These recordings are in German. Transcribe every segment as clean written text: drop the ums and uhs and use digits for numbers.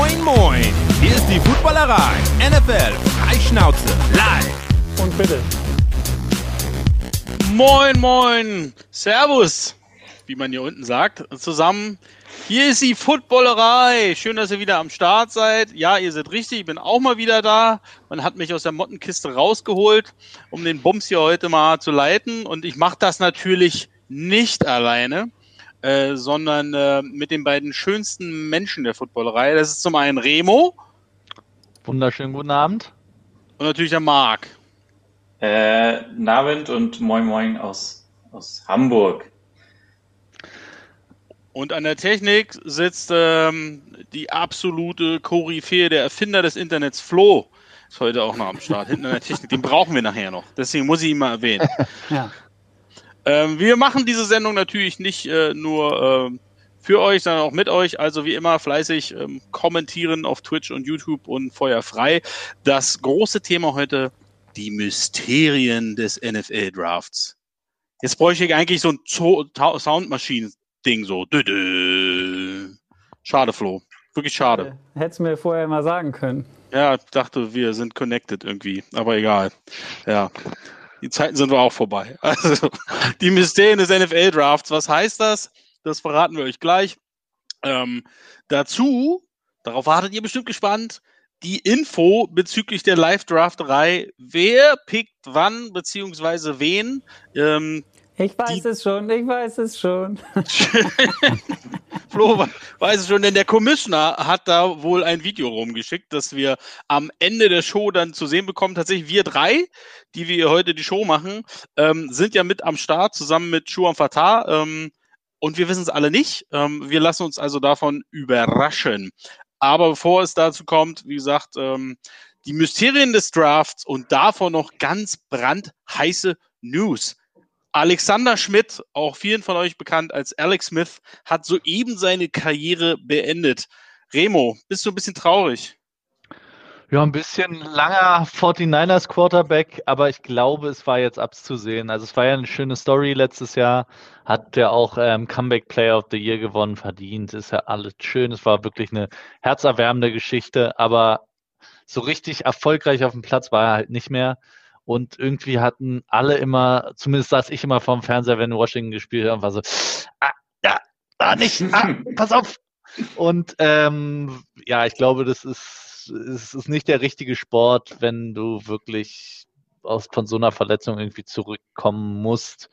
Moin, moin! Hier ist die Footballerei. NFL Freischnauze live. Und bitte. Moin, moin! Servus, wie man hier unten sagt, zusammen. Hier ist die Footballerei. Schön, dass ihr wieder am Start seid. Ja, ihr seid richtig, ich bin auch mal wieder da. Man hat mich aus der Mottenkiste rausgeholt, um den Bums hier heute mal zu leiten. Und ich mache das natürlich nicht alleine, sondern mit den beiden schönsten Menschen der Footballerei. Das ist zum einen Remo. Wunderschönen guten Abend. Und natürlich der Marc. Nabend und moin moin aus Hamburg. Und an der Technik sitzt die absolute Koryphäe, der Erfinder des Internets, Flo. Ist heute auch noch am Start, hinten an der Technik. Den brauchen wir nachher noch. Deswegen muss ich ihn mal erwähnen. Ja. Wir machen diese Sendung natürlich nicht nur für euch, sondern auch mit euch. Also wie immer fleißig kommentieren auf Twitch und YouTube und Feuer frei. Das große Thema heute, die Mysterien des NFL-Drafts. Jetzt bräuchte ich eigentlich so ein Soundmaschinen-Ding so. Schade, Flo. Wirklich schade. Hättest du mir vorher mal sagen können. Ja, ich dachte, wir sind connected irgendwie. Aber egal. Ja. Die Zeiten sind wir auch vorbei. Also, die Mysterien des NFL-Drafts. Was heißt das? Das verraten wir euch gleich. Dazu, darauf wartet ihr bestimmt gespannt, die Info bezüglich der Live-Drafterei. Wer pickt wann, beziehungsweise wen? Ich weiß es schon. Flo weiß es schon, denn der Commissioner hat da wohl ein Video rumgeschickt, das wir am Ende der Show dann zu sehen bekommen. Tatsächlich wir drei, die wir heute die Show machen, sind ja mit am Start, zusammen mit Shuam Fatah. Und wir wissen es alle nicht. Wir lassen uns also davon überraschen. Aber bevor es dazu kommt, wie gesagt, die Mysterien des Drafts und davon noch ganz brandheiße News. Alexander Schmidt, auch vielen von euch bekannt als Alex Smith, hat soeben seine Karriere beendet. Remo, bist du ein bisschen traurig? Ja, ein bisschen langer 49ers Quarterback, aber ich glaube, es war jetzt abzusehen. Also es war ja eine schöne Story letztes Jahr, hat ja auch Comeback Player of the Year gewonnen, verdient, ist ja alles schön. Es war wirklich eine herzerwärmende Geschichte, aber so richtig erfolgreich auf dem Platz war er halt nicht mehr. Und irgendwie hatten alle immer, zumindest saß ich immer vorm Fernseher, wenn Washington gespielt hat, und war so, pass auf. Und ja, ich glaube, es ist nicht der richtige Sport, wenn du wirklich von so einer Verletzung irgendwie zurückkommen musst.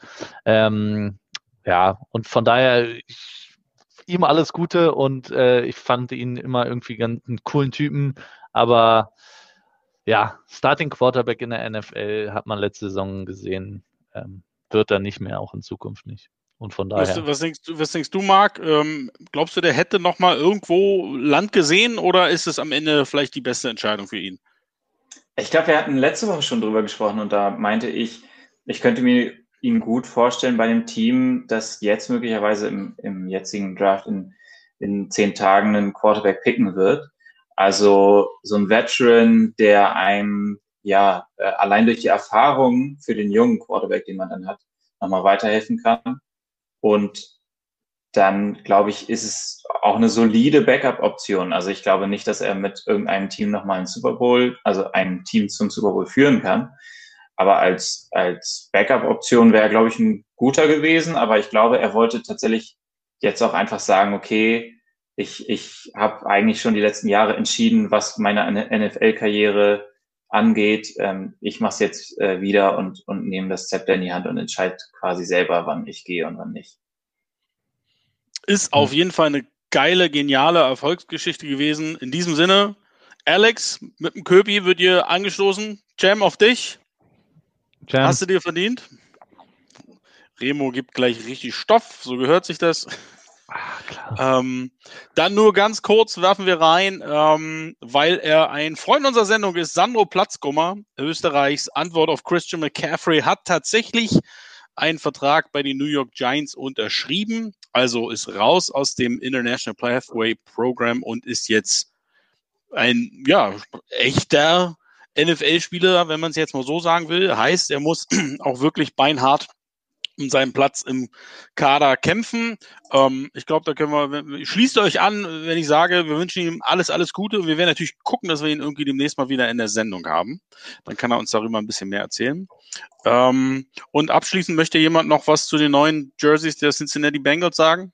Ja, und von daher ihm alles Gute und ich fand ihn immer irgendwie ganz einen coolen Typen, aber ja, Starting Quarterback in der NFL hat man letzte Saison gesehen, wird er nicht mehr, auch in Zukunft nicht. Und von daher. Was denkst du, Marc? Glaubst du, der hätte noch mal irgendwo Land gesehen oder ist es am Ende vielleicht die beste Entscheidung für ihn? Ich glaube, wir hatten letzte Woche schon drüber gesprochen und da meinte ich könnte mir ihn gut vorstellen bei dem Team, das jetzt möglicherweise im jetzigen Draft in 10 Tagen einen Quarterback picken wird. Also so ein Veteran, der einem allein durch die Erfahrung für den jungen Quarterback, den man dann hat, nochmal weiterhelfen kann. Und dann, glaube ich, ist es auch eine solide Backup-Option. Also ich glaube nicht, dass er mit irgendeinem Team nochmal einen Super Bowl, also ein Team zum Super Bowl führen kann. Aber als Backup-Option wäre er, glaube ich, ein guter gewesen. Aber ich glaube, er wollte tatsächlich jetzt auch einfach sagen, okay, ich habe eigentlich schon die letzten Jahre entschieden, was meine NFL-Karriere angeht. Ich mache es jetzt wieder und nehme das Zepter in die Hand und entscheide quasi selber, wann ich gehe und wann nicht. Ist auf jeden Fall eine geile, geniale Erfolgsgeschichte gewesen. In diesem Sinne, Alex, mit dem Köpi wird dir angestoßen. Jam auf dich. Jam. Hast du dir verdient? Remo gibt gleich richtig Stoff, so gehört sich das. Klar. Dann nur ganz kurz werfen wir rein, weil er ein Freund unserer Sendung ist, Sandro Platzgummer, Österreichs Antwort auf Christian McCaffrey, hat tatsächlich einen Vertrag bei den New York Giants unterschrieben, also ist raus aus dem International Pathway Program und ist jetzt ein echter NFL-Spieler, wenn man es jetzt mal so sagen will. Heißt, er muss auch wirklich beinhart um seinen Platz im Kader kämpfen. Ich glaube, da können wir, schließt euch an, wenn ich sage, wir wünschen ihm alles Gute und wir werden natürlich gucken, dass wir ihn irgendwie demnächst mal wieder in der Sendung haben. Dann kann er uns darüber ein bisschen mehr erzählen. Und abschließend möchte jemand noch was zu den neuen Jerseys der Cincinnati Bengals sagen?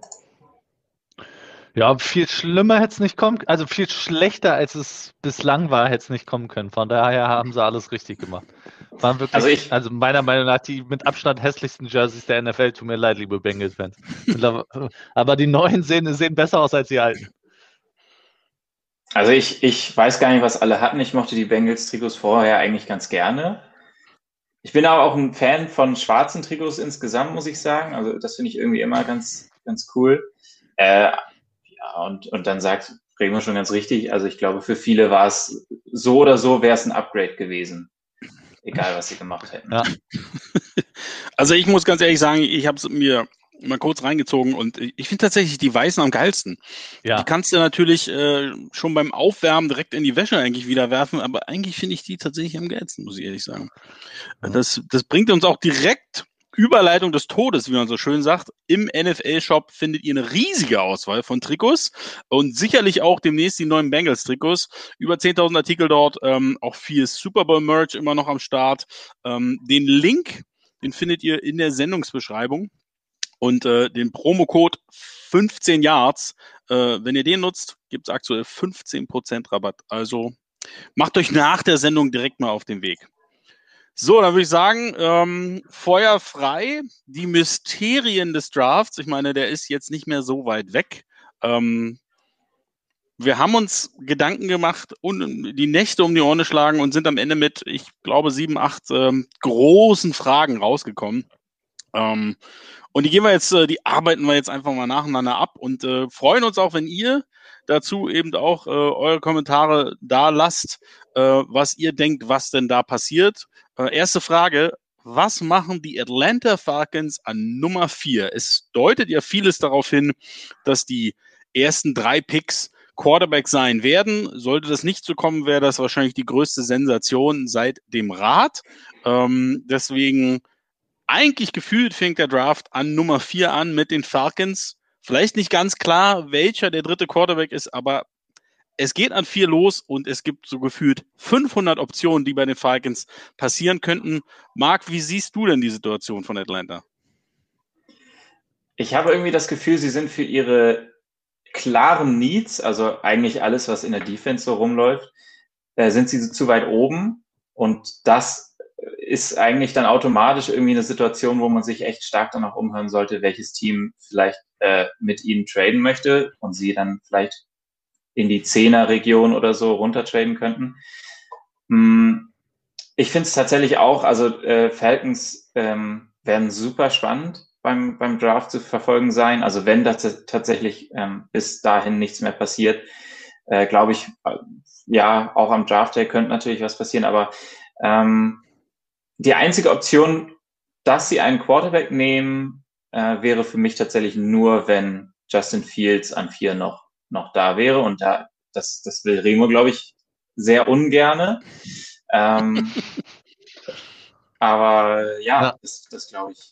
Ja, viel schlimmer hätte es nicht kommen, also viel schlechter als es bislang war, hätte es nicht kommen können. Von daher haben sie alles richtig gemacht. Waren wirklich, also meiner Meinung nach die mit Abstand hässlichsten Jerseys der NFL. Tut mir leid, liebe Bengals-Fans. Aber die neuen sehen besser aus als die alten. Also ich weiß gar nicht, was alle hatten. Ich mochte die Bengals-Trikots vorher eigentlich ganz gerne. Ich bin aber auch ein Fan von schwarzen Trikots insgesamt, muss ich sagen. Also das finde ich irgendwie immer ganz cool. Und dann sagt Remo schon ganz richtig, also ich glaube, für viele war es so oder so, wäre es ein Upgrade gewesen. Egal, was sie gemacht hätten. Ja. Also ich muss ganz ehrlich sagen, ich habe es mir mal kurz reingezogen und ich finde tatsächlich die Weißen am geilsten. Ja. Die kannst du natürlich schon beim Aufwärmen direkt in die Wäsche eigentlich wieder werfen, aber eigentlich finde ich die tatsächlich am geilsten, muss ich ehrlich sagen. Ja. Das bringt uns auch direkt Überleitung des Todes, wie man so schön sagt. Im NFL-Shop findet ihr eine riesige Auswahl von Trikots und sicherlich auch demnächst die neuen Bengals-Trikots. Über 10.000 Artikel dort, auch viel Super Bowl-Merch immer noch am Start. Den Link, den findet ihr in der Sendungsbeschreibung und den Promocode 15 Yards. Wenn ihr den nutzt, gibt es aktuell 15% Rabatt. Also macht euch nach der Sendung direkt mal auf den Weg. So, dann würde ich sagen, Feuer frei, die Mysterien des Drafts. Ich meine, der ist jetzt nicht mehr so weit weg. Wir haben uns Gedanken gemacht und die Nächte um die Ohren geschlagen und sind am Ende mit, ich glaube, 7, 8 großen Fragen rausgekommen. Und die arbeiten wir jetzt einfach mal nacheinander ab und freuen uns auch, wenn ihr dazu eben auch eure Kommentare da lasst, was ihr denkt, was denn da passiert. Erste Frage, was machen die Atlanta Falcons an Nummer 4? Es deutet ja vieles darauf hin, dass die ersten 3 Picks Quarterback sein werden. Sollte das nicht so kommen, wäre das wahrscheinlich die größte Sensation seit dem Rat. Deswegen eigentlich gefühlt fängt der Draft an Nummer 4 an mit den Falcons. Vielleicht nicht ganz klar, welcher der dritte Quarterback ist, aber es geht an 4 los und es gibt so gefühlt 500 Optionen, die bei den Falcons passieren könnten. Marc, wie siehst du denn die Situation von Atlanta? Ich habe irgendwie das Gefühl, sie sind für ihre klaren Needs, also eigentlich alles, was in der Defense so rumläuft, sind sie zu weit oben und das ist eigentlich dann automatisch irgendwie eine Situation, wo man sich echt stark danach umhören sollte, welches Team vielleicht mit ihnen traden möchte und sie dann vielleicht in die 10er-Region oder so runtertraden könnten. Ich finde es tatsächlich auch, also Falcons werden super spannend beim Draft zu verfolgen sein. Also wenn das tatsächlich bis dahin nichts mehr passiert, glaube ich, ja, auch am Draft Day könnte natürlich was passieren, aber die einzige Option, dass sie einen Quarterback nehmen, wäre für mich tatsächlich nur, wenn Justin Fields an 4 noch da wäre und das will Remo, glaube ich, sehr ungerne. Aber ja, das glaube ich.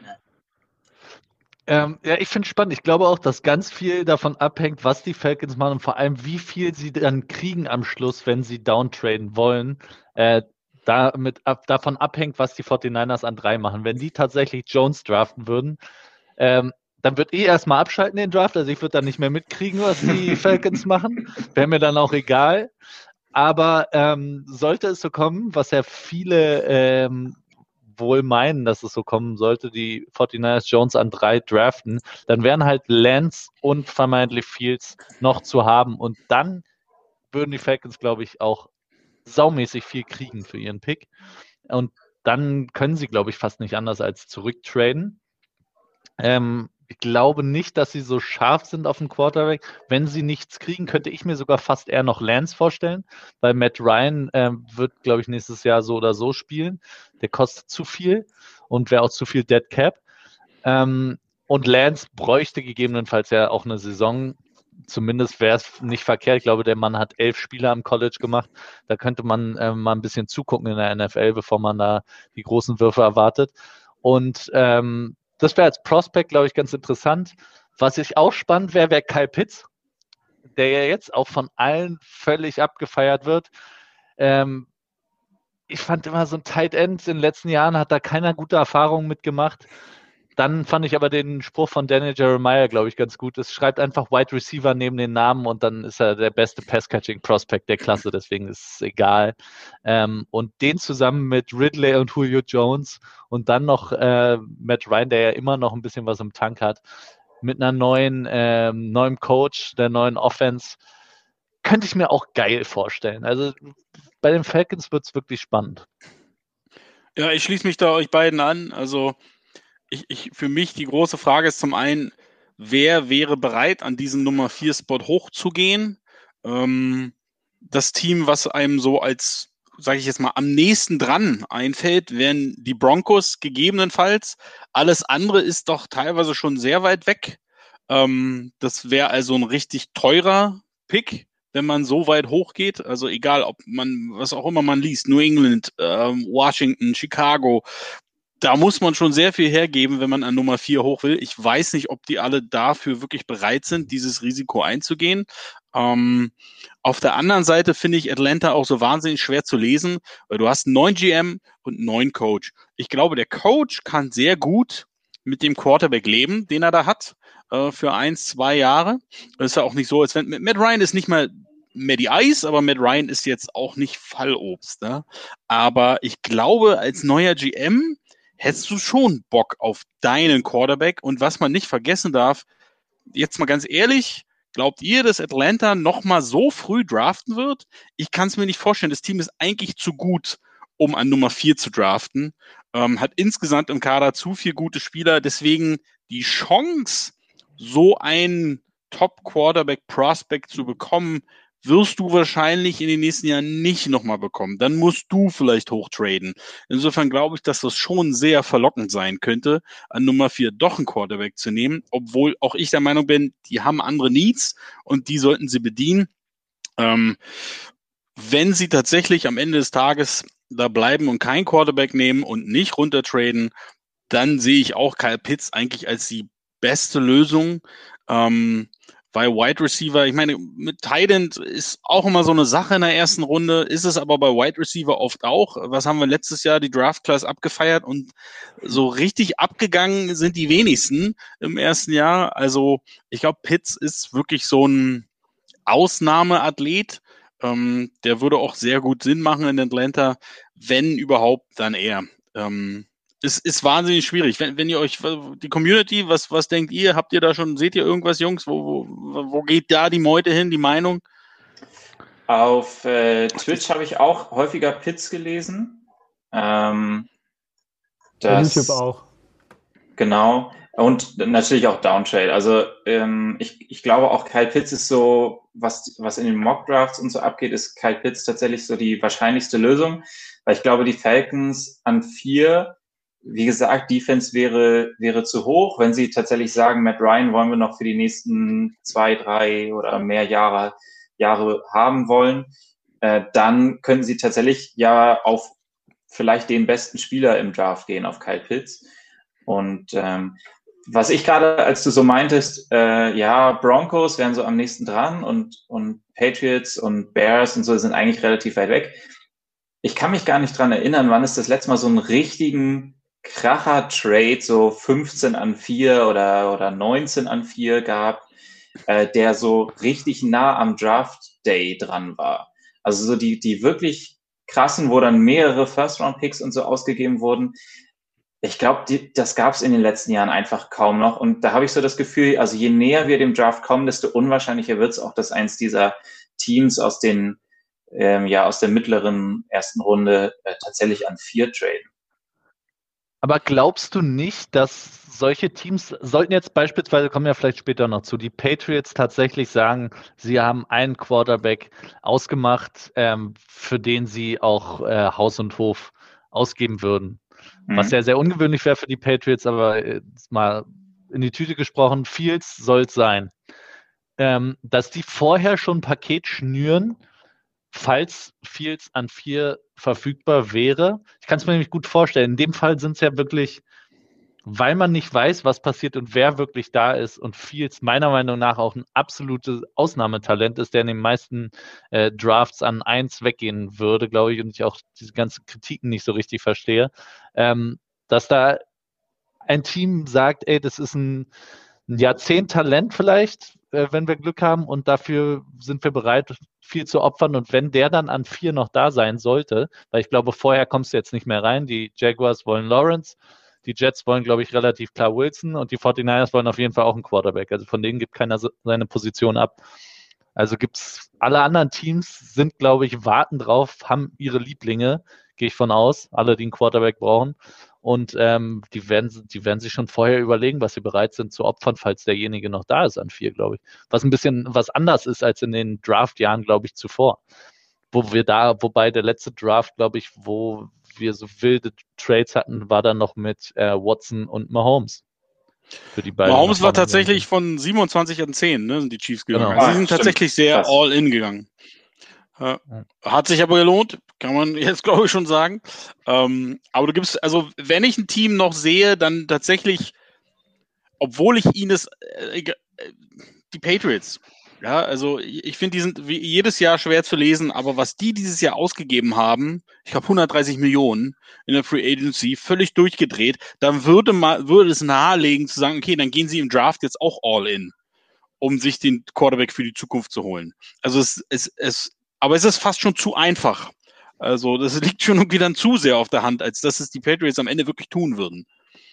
Ja, ich finde es spannend. Ich glaube auch, dass ganz viel davon abhängt, was die Falcons machen und vor allem, wie viel sie dann kriegen am Schluss, wenn sie downtraden wollen. Davon abhängt, was die 49ers an 3 machen. Wenn die tatsächlich Jones draften würden, dann würde ich erstmal abschalten den Draft. Also ich würde dann nicht mehr mitkriegen, was die Falcons machen. Wäre mir dann auch egal. Aber sollte es so kommen, was ja viele wohl meinen, dass es so kommen sollte, die 49ers Jones an 3 draften, dann wären halt Lance und vermeintlich Fields noch zu haben. Und dann würden die Falcons, glaube ich, auch saumäßig viel kriegen für ihren Pick. Und dann können sie, glaube ich, fast nicht anders als zurücktraden. Ich glaube nicht, dass sie so scharf sind auf den Quarterback. Wenn sie nichts kriegen, könnte ich mir sogar fast eher noch Lance vorstellen, weil Matt Ryan wird, glaube ich, nächstes Jahr so oder so spielen. Der kostet zu viel und wäre auch zu viel Dead Cap. Und Lance bräuchte gegebenenfalls ja auch eine Saison. Zumindest wäre es nicht verkehrt. Ich glaube, der Mann hat 11 Spiele am College gemacht. Da könnte man mal ein bisschen zugucken in der NFL, bevor man da die großen Würfe erwartet. Und das wäre als Prospect, glaube ich, ganz interessant. Was ich auch spannend wäre Kyle Pitts, der ja jetzt auch von allen völlig abgefeiert wird. Ich fand immer so ein Tight End in den letzten Jahren hat da keiner gute Erfahrungen mitgemacht. Dann fand ich aber den Spruch von Daniel Jeremiah, glaube ich, ganz gut. Es schreibt einfach Wide Receiver neben den Namen und dann ist er der beste Pass-Catching-Prospect der Klasse, deswegen ist es egal. Und den zusammen mit Ridley und Julio Jones und dann noch Matt Ryan, der ja immer noch ein bisschen was im Tank hat, mit einer neuen Coach, der neuen Offense, könnte ich mir auch geil vorstellen. Also bei den Falcons wird es wirklich spannend. Ja, ich schließe mich da euch beiden an. Also für mich die große Frage ist zum einen, wer wäre bereit, an diesen Nummer 4 Spot hochzugehen? Das Team, was einem so als, sage ich jetzt mal, am nächsten dran einfällt, wären die Broncos gegebenenfalls. Alles andere ist doch teilweise schon sehr weit weg. Das wäre also ein richtig teurer Pick, wenn man so weit hochgeht. Also egal, ob man, was auch immer man liest, New England, Washington, Chicago, da muss man schon sehr viel hergeben, wenn man an Nummer 4 hoch will. Ich weiß nicht, ob die alle dafür wirklich bereit sind, dieses Risiko einzugehen. Auf der anderen Seite finde ich Atlanta auch so wahnsinnig schwer zu lesen, weil du hast einen neuen GM und einen neuen Coach. Ich glaube, der Coach kann sehr gut mit dem Quarterback leben, den er da hat, für 1-2 Jahre. Das ist ja auch nicht so, als wenn Matt Ryan ist nicht mal Matty Ice, aber Matt Ryan ist jetzt auch nicht Fallobst. Ne? Aber ich glaube, als neuer GM hättest du schon Bock auf deinen Quarterback. Und was man nicht vergessen darf, jetzt mal ganz ehrlich, glaubt ihr, dass Atlanta nochmal so früh draften wird? Ich kann es mir nicht vorstellen. Das Team ist eigentlich zu gut, um an Nummer 4 zu draften. Hat insgesamt im Kader zu viele gute Spieler. Deswegen die Chance, so einen Top-Quarterback-Prospect zu bekommen, wirst du wahrscheinlich in den nächsten Jahren nicht nochmal bekommen. Dann musst du vielleicht hochtraden. Insofern glaube ich, dass das schon sehr verlockend sein könnte, an Nummer 4 doch einen Quarterback zu nehmen, obwohl auch ich der Meinung bin, die haben andere Needs und die sollten sie bedienen. Wenn sie tatsächlich am Ende des Tages da bleiben und keinen Quarterback nehmen und nicht runtertraden, dann sehe ich auch Kyle Pitts eigentlich als die beste Lösung. Bei Wide Receiver, ich meine, mit Tight End ist auch immer so eine Sache in der ersten Runde, ist es aber bei Wide Receiver oft auch. Was haben wir letztes Jahr die Draft Class abgefeiert und so richtig abgegangen sind die wenigsten im ersten Jahr. Also ich glaube, Pitts ist wirklich so ein Ausnahmeathlet. Der würde auch sehr gut Sinn machen in Atlanta, wenn überhaupt, dann er. Es ist wahnsinnig schwierig. Wenn ihr euch, die Community, was denkt ihr? Habt ihr da schon, seht ihr irgendwas, Jungs? Wo geht da die Meute hin, die Meinung? Auf Twitch habe ich auch häufiger Pitts gelesen. Bei YouTube auch. Genau. Und natürlich auch Downtrade. Also ich glaube auch Kyle Pitts ist so, was in den Mock-Drafts und so abgeht, ist Kyle Pitts tatsächlich so die wahrscheinlichste Lösung. Weil ich glaube, die Falcons an 4, wie gesagt, Defense wäre zu hoch. Wenn sie tatsächlich sagen, Matt Ryan wollen wir noch für die nächsten 2, 3 oder mehr Jahre haben wollen, dann können sie tatsächlich ja auf vielleicht den besten Spieler im Draft gehen, auf Kyle Pitts. Und was ich gerade, als du so meintest, Broncos wären so am nächsten dran und Patriots und Bears und so sind eigentlich relativ weit weg. Ich kann mich gar nicht dran erinnern, wann es das letzte Mal so einen richtigen Kracher-Trade, so 15-4 oder 19-4 gab, der so richtig nah am Draft-Day dran war. Also so die wirklich krassen, wo dann mehrere First-Round-Picks und so ausgegeben wurden. Ich glaube, das gab es in den letzten Jahren einfach kaum noch. Und da habe ich so das Gefühl, also je näher wir dem Draft kommen, desto unwahrscheinlicher wird es auch, dass eins dieser Teams aus der mittleren ersten Runde tatsächlich an 4 traden. Aber glaubst du nicht, dass solche Teams, sollten jetzt beispielsweise, kommen ja vielleicht später noch zu, die Patriots tatsächlich sagen, sie haben einen Quarterback ausgemacht, für den sie auch Haus und Hof ausgeben würden? Was ja sehr ungewöhnlich wäre für die Patriots, aber mal in die Tüte gesprochen, Fields soll es sein. Dass die vorher schon ein Paket schnüren, falls Fields an 4 verfügbar wäre. Ich kann es mir nämlich gut vorstellen. In dem Fall sind es ja wirklich weil man nicht weiß, was passiert und wer wirklich da ist und Fields meiner Meinung nach auch ein absolutes Ausnahmetalent ist, der in den meisten Drafts an 1 weggehen würde, glaube ich, und ich auch diese ganzen Kritiken nicht so richtig verstehe, dass da ein Team sagt, ey, das ist ein Jahrzehnt-Talent vielleicht, wenn wir Glück haben, und dafür sind wir bereit, viel zu opfern, und wenn der dann an 4 noch da sein sollte, weil ich glaube, vorher kommst du jetzt nicht mehr rein, die Jaguars wollen Lawrence, die Jets wollen, glaube ich, relativ klar Wilson, und die 49ers wollen auf jeden Fall auch einen Quarterback. Also von denen gibt keiner seine Position ab. Also gibt's, alle anderen Teams sind, glaube ich, warten drauf, haben ihre Lieblinge, gehe ich von aus, alle, die einen Quarterback brauchen. Und die werden sich schon vorher überlegen, was sie bereit sind zu opfern, falls derjenige noch da ist an 4, glaube ich. Was ein bisschen was anders ist als in den Draft-Jahren, glaube ich, zuvor. Wobei der letzte Draft, glaube ich, wo wir so wilde Trades hatten, war dann noch mit Watson und Mahomes. Für die beiden. Mahomes war tatsächlich von 27 an 10, ne, sind die Chiefs gegangen. Genau. Also sie sind tatsächlich sehr all-in gegangen. Hat sich aber gelohnt, kann man jetzt, glaube ich, schon sagen. Aber du gibst, also wenn ich ein Team noch sehe, dann tatsächlich, obwohl ich die Patriots, ja, also ich finde, die sind wie jedes Jahr schwer zu lesen, aber was die dieses Jahr ausgegeben haben, ich glaube 130 Millionen in der Free Agency, völlig durchgedreht, dann würde es nahelegen zu sagen, okay, dann gehen sie im Draft jetzt auch all in, um sich den Quarterback für die Zukunft zu holen. Also aber es ist fast schon zu einfach. Also das liegt schon irgendwie dann zu sehr auf der Hand, als dass es die Patriots am Ende wirklich tun würden.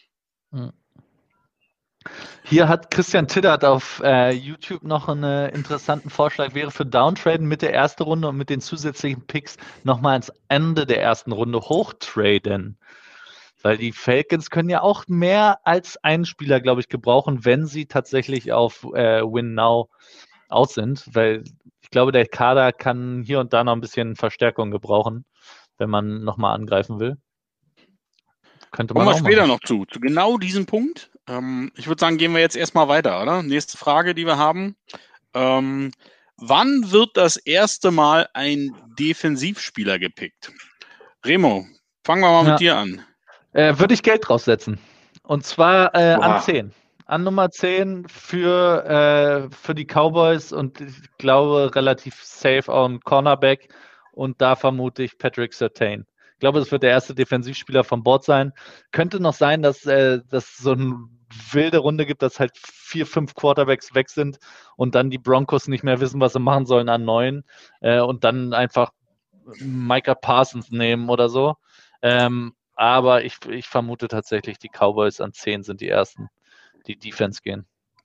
Hier hat Christian Tiddert auf YouTube noch einen interessanten Vorschlag, wäre für Downtraden mit der ersten Runde und mit den zusätzlichen Picks nochmal ans Ende der ersten Runde hochtraden. Weil die Falcons können ja auch mehr als einen Spieler, glaube ich, gebrauchen, wenn sie tatsächlich auf Win Now aus sind. Weil ich glaube, der Kader kann hier und da noch ein bisschen Verstärkung gebrauchen, wenn man nochmal angreifen will. Könnte man kommen wir später noch zu genau diesem Punkt. Ich würde sagen, gehen wir jetzt erstmal weiter, oder? Nächste Frage, die wir haben. Wann wird das erste Mal ein Defensivspieler gepickt? Remo, fangen wir mal mit dir an. Würde ich Geld draufsetzen. Und zwar an 10. An Nummer 10 für die Cowboys, und ich glaube relativ safe auch ein Cornerback, und da vermute ich Patrick Surtain. Ich glaube, das wird der erste Defensivspieler vom Board sein. Könnte noch sein, dass so eine wilde Runde gibt, dass halt 4, 5 Quarterbacks weg sind und dann die Broncos nicht mehr wissen, was sie machen sollen an 9 und dann einfach Micah Parsons nehmen oder so. Aber ich vermute tatsächlich, die Cowboys an 10 sind die ersten, die Defense gehen.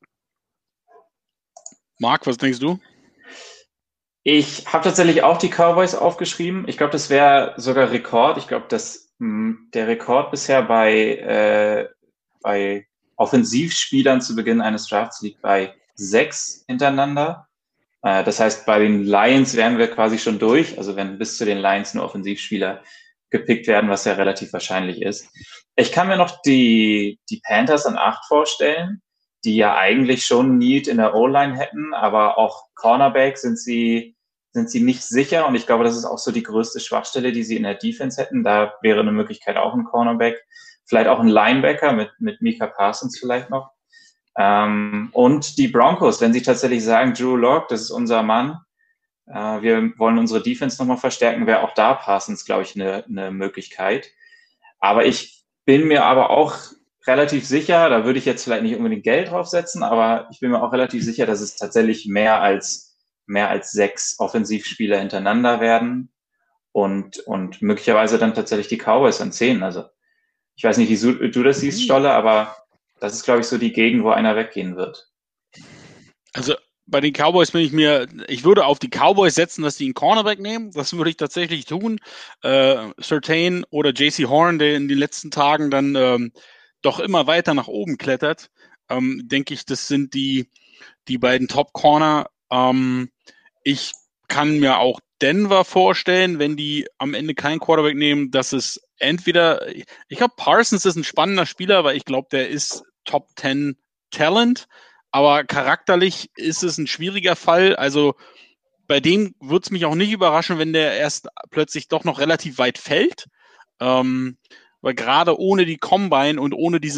Marc, was denkst du? Ich habe tatsächlich auch die Cowboys aufgeschrieben. Ich glaube, das wäre sogar Rekord. Ich glaube, dass der Rekord bisher bei Offensivspielern zu Beginn eines Drafts liegt bei 6 hintereinander. Das heißt, bei den Lions wären wir quasi schon durch. Also wenn bis zu den Lions nur Offensivspieler gepickt werden, was ja relativ wahrscheinlich ist. Ich kann mir noch die Panthers an 8 vorstellen, die ja eigentlich schon Need in der O-Line hätten, aber auch Cornerback sind sie nicht sicher, und ich glaube, das ist auch so die größte Schwachstelle, die sie in der Defense hätten. Da wäre eine Möglichkeit auch ein Cornerback, vielleicht auch ein Linebacker mit Micah Parsons vielleicht noch. Und die Broncos, wenn sie tatsächlich sagen, Drew Lock, das ist unser Mann, wir wollen unsere Defense nochmal verstärken, wäre auch da Parsons, glaube ich, eine Möglichkeit. Aber ich bin mir aber auch relativ sicher, da würde ich jetzt vielleicht nicht unbedingt Geld draufsetzen, aber ich bin mir auch relativ sicher, dass es tatsächlich mehr als 6 Offensivspieler hintereinander werden und möglicherweise dann tatsächlich die Cowboys an 10. Also ich weiß nicht, wie du das siehst, Stolle, aber das ist, glaube ich, so die Gegend, wo einer weggehen wird. Also bei den Cowboys ich würde auf die Cowboys setzen, dass die einen Cornerback nehmen. Das würde ich tatsächlich tun. Surtain oder JC Horn, der in den letzten Tagen dann doch immer weiter nach oben klettert, denke ich, das sind die beiden Top-Corner. Ich kann mir auch Denver vorstellen, wenn die am Ende keinen Quarterback nehmen, dass es entweder, ich glaube, Parsons ist ein spannender Spieler, weil ich glaube, der ist Top 10 Talent, aber charakterlich ist es ein schwieriger Fall. Also bei dem würde es mich auch nicht überraschen, wenn der erst plötzlich doch noch relativ weit fällt, weil gerade ohne die Combine und ohne diese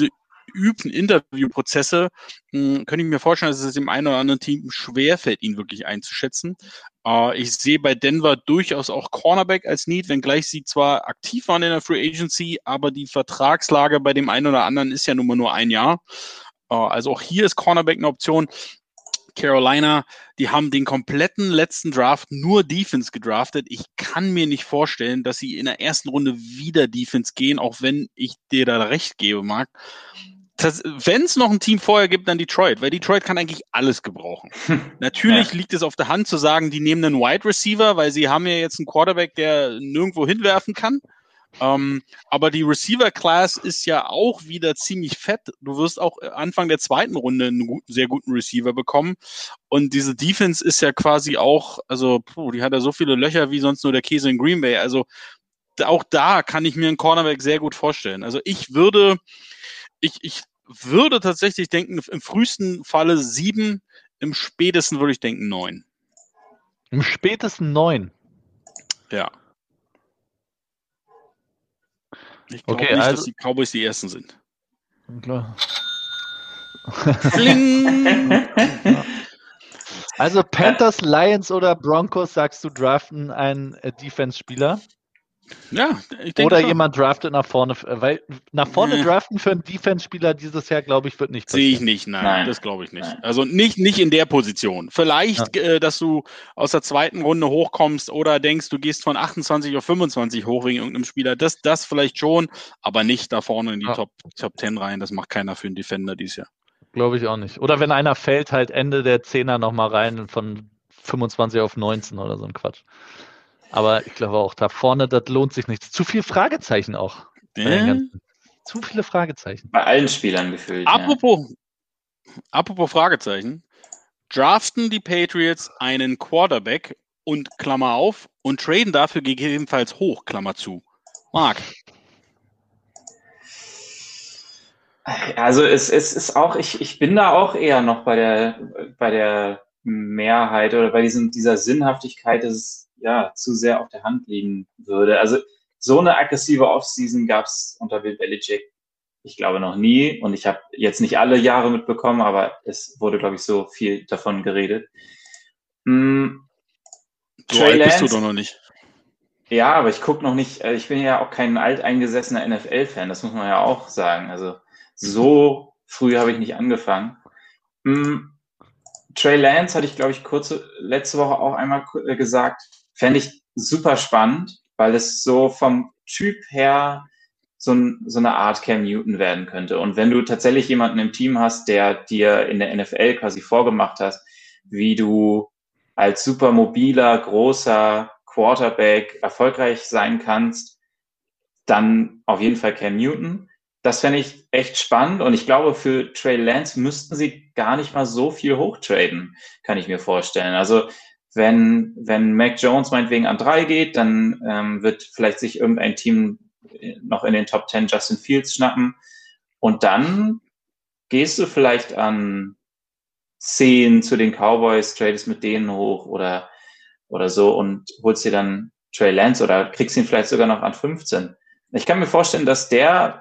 geübten Interviewprozesse könnte ich mir vorstellen, dass es dem einen oder anderen Team schwerfällt, ihn wirklich einzuschätzen. Ich sehe bei Denver durchaus auch Cornerback als Need, wenngleich sie zwar aktiv waren in der Free Agency, aber die Vertragslage bei dem einen oder anderen ist ja nun mal nur ein Jahr. Also auch hier ist Cornerback eine Option. Carolina, die haben den kompletten letzten Draft nur Defense gedraftet. Ich kann mir nicht vorstellen, dass sie in der ersten Runde wieder Defense gehen, auch wenn ich dir da recht gebe, Marc. Wenn es noch ein Team vorher gibt, dann Detroit, weil Detroit kann eigentlich alles gebrauchen. Natürlich liegt es auf der Hand zu sagen, die nehmen einen Wide Receiver, weil sie haben ja jetzt einen Quarterback, der nirgendwo hinwerfen kann. Aber die Receiver-Class ist ja auch wieder ziemlich fett. Du wirst auch Anfang der zweiten Runde einen sehr guten Receiver bekommen. Und diese Defense ist ja quasi auch, also die hat ja so viele Löcher wie sonst nur der Käse in Green Bay. Also auch da kann ich mir einen Cornerback sehr gut vorstellen. Also ich würde tatsächlich denken, im frühesten Falle 7, im spätesten würde ich denken 9. Im spätesten 9? Ja. Ich glaube nicht, dass die Cowboys die Ersten sind. Klar. Also Panthers, Lions oder Broncos, sagst du, draften einen Defense-Spieler? Ja, ich denke oder schon. Jemand draftet nach vorne, weil nach vorne draften für einen Defense-Spieler dieses Jahr, glaube ich, wird nicht passieren. Sehe ich nicht, nein. Das glaube ich nicht. Nein. Also nicht in der Position. Vielleicht, dass du aus der zweiten Runde hochkommst oder denkst, du gehst von 28 auf 25 hoch wegen irgendeinem Spieler. Das vielleicht schon, aber nicht da vorne in die Top 10 rein. Das macht keiner für einen Defender dieses Jahr. Glaube ich auch nicht. Oder wenn einer fällt, halt Ende der 10er nochmal rein von 25 auf 19 oder so ein Quatsch. Aber ich glaube auch, da vorne, das lohnt sich nicht. Zu viel Fragezeichen auch. Zu viele Fragezeichen. Bei allen Spielern gefühlt. Apropos Fragezeichen. Draften die Patriots einen Quarterback und Klammer auf und traden dafür gegebenenfalls hoch, Klammer zu. Marc. Also es ist auch, ich bin da auch eher noch bei der Mehrheit oder bei dieser Sinnhaftigkeit, dass es zu sehr auf der Hand liegen würde. Also so eine aggressive Offseason gab es unter Bill Belichick, ich glaube, noch nie. Und ich habe jetzt nicht alle Jahre mitbekommen, aber es wurde, glaube ich, so viel davon geredet. So alt bist du doch noch nicht. Ja, aber ich gucke noch nicht, ich bin ja auch kein alteingesessener NFL-Fan, das muss man ja auch sagen. Also so früh habe ich nicht angefangen. Trey Lance hatte ich, glaube ich, letzte Woche auch einmal gesagt, fände ich super spannend, weil es so vom Typ her so eine Art Cam Newton werden könnte. Und wenn du tatsächlich jemanden im Team hast, der dir in der NFL quasi vorgemacht hat, wie du als super mobiler, großer Quarterback erfolgreich sein kannst, dann auf jeden Fall Cam Newton. Das fände ich echt spannend und ich glaube, für Trey Lance müssten sie gar nicht mal so viel hochtraden, kann ich mir vorstellen. Also wenn Mac Jones meinetwegen an 3 geht, dann wird vielleicht sich irgendein Team noch in den Top 10 Justin Fields schnappen und dann gehst du vielleicht an 10 zu den Cowboys, tradest mit denen hoch oder so und holst dir dann Trey Lance oder kriegst ihn vielleicht sogar noch an 15. Ich kann mir vorstellen, dass der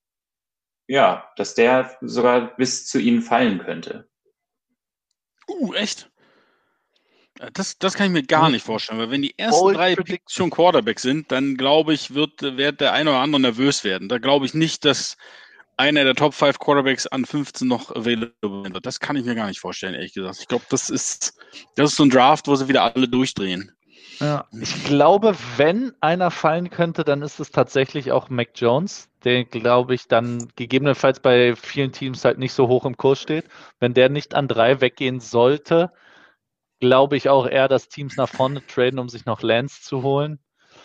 sogar bis zu ihnen fallen könnte. Echt? Das kann ich mir gar nicht vorstellen, weil wenn die ersten 3 Picks schon Quarterback sind, dann glaube ich, wird der eine oder andere nervös werden. Da glaube ich nicht, dass einer der Top 5 Quarterbacks an 15 noch available wird. Das kann ich mir gar nicht vorstellen, ehrlich gesagt. Ich glaube, das ist so ein Draft, wo sie wieder alle durchdrehen. Ja, ich glaube, wenn einer fallen könnte, dann ist es tatsächlich auch Mac Jones, der, glaube ich, dann gegebenenfalls bei vielen Teams halt nicht so hoch im Kurs steht. Wenn der nicht an 3 weggehen sollte, glaube ich auch eher, dass Teams nach vorne traden, um sich noch Lance zu holen.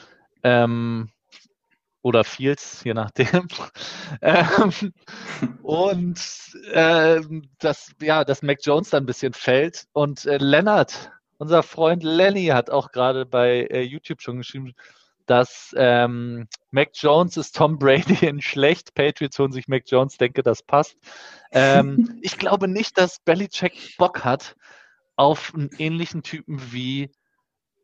Oder Fields, je nachdem. Dass Mac Jones dann ein bisschen fällt. Und Leonard, unser Freund Lenny, hat auch gerade bei YouTube schon geschrieben, dass Mac Jones ist Tom Brady in schlecht. Patriots holen sich Mac Jones, denke, das passt. Ich glaube nicht, dass Belichick Bock hat auf einen ähnlichen Typen wie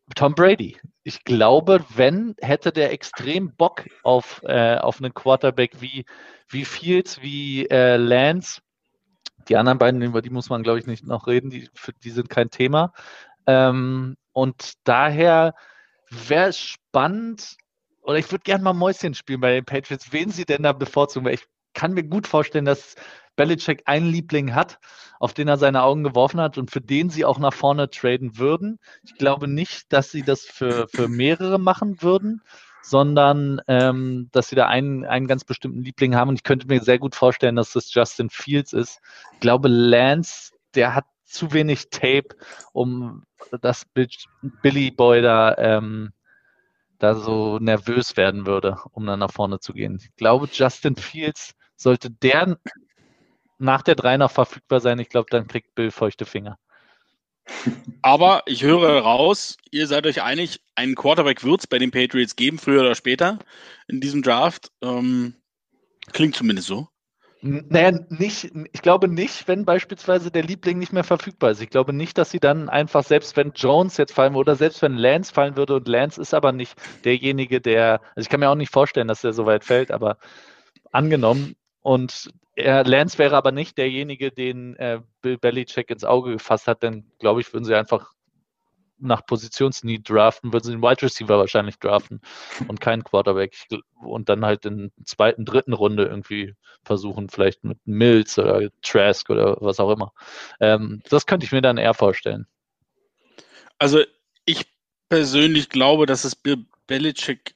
Tom Brady. Ich glaube, hätte der extrem Bock auf einen Quarterback wie Fields, wie Lance. Die anderen beiden, über die muss man, glaube ich, nicht noch reden. Die sind kein Thema. Und daher wäre es spannend, oder ich würde gerne mal Mäuschen spielen bei den Patriots. Wen sie denn da bevorzugen? Weil ich kann mir gut vorstellen, dass Belichick einen Liebling hat, auf den er seine Augen geworfen hat und für den sie auch nach vorne traden würden. Ich glaube nicht, dass sie das für mehrere machen würden, sondern dass sie da einen ganz bestimmten Liebling haben. Und ich könnte mir sehr gut vorstellen, dass das Justin Fields ist. Ich glaube, Lance, der hat zu wenig Tape, um dass Billy Boy da so nervös werden würde, um dann nach vorne zu gehen. Ich glaube, Justin Fields, sollte der nach der 3 noch verfügbar sein, ich glaube, dann kriegt Bill feuchte Finger. Aber ich höre raus, ihr seid euch einig, einen Quarterback wird es bei den Patriots geben, früher oder später in diesem Draft. Klingt zumindest so. Naja, ich glaube nicht, wenn beispielsweise der Liebling nicht mehr verfügbar ist. Ich glaube nicht, dass sie dann einfach, selbst wenn Jones jetzt fallen würde oder selbst wenn Lance fallen würde, und Lance ist aber nicht derjenige, also ich kann mir auch nicht vorstellen, dass der so weit fällt, aber angenommen, und Lance wäre aber nicht derjenige, den Bill Belichick ins Auge gefasst hat, dann glaube ich, würden sie einfach nach Positionsneed draften, würden sie den Wide Receiver wahrscheinlich draften und keinen Quarterback und dann halt in der 2., 3. Runde irgendwie versuchen, vielleicht mit Mills oder Trask oder was auch immer. Das könnte ich mir dann eher vorstellen. Also ich persönlich glaube, dass es Bill Belichick,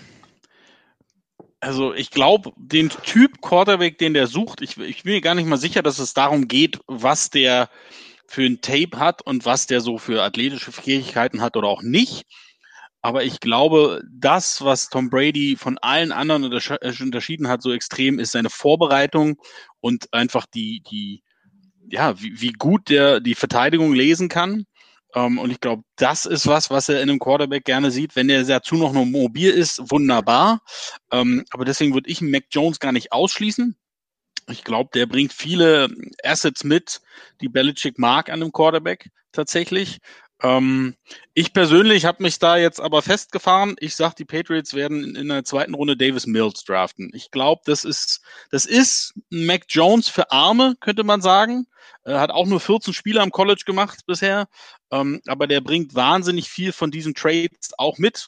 also ich glaube, den Typ Quarterback, den der sucht, ich bin mir gar nicht mal sicher, dass es darum geht, was der für ein Tape hat und was der so für athletische Fähigkeiten hat oder auch nicht. Aber ich glaube, das, was Tom Brady von allen anderen unterschieden hat, so extrem, ist seine Vorbereitung und einfach wie gut der die Verteidigung lesen kann. Und ich glaube, das ist was er in einem Quarterback gerne sieht. Wenn der dazu noch mobil ist, wunderbar. Aber deswegen würde ich Mac Jones gar nicht ausschließen. Ich glaube, der bringt viele Assets mit, die Belichick mag an einem Quarterback tatsächlich. Ich persönlich habe mich da jetzt aber festgefahren. Ich sage, die Patriots werden in der 2. Runde Davis Mills draften. Ich glaube, das ist Mac Jones für Arme, könnte man sagen. Hat auch nur 14 Spiele am College gemacht bisher. Aber der bringt wahnsinnig viel von diesen Trades auch mit.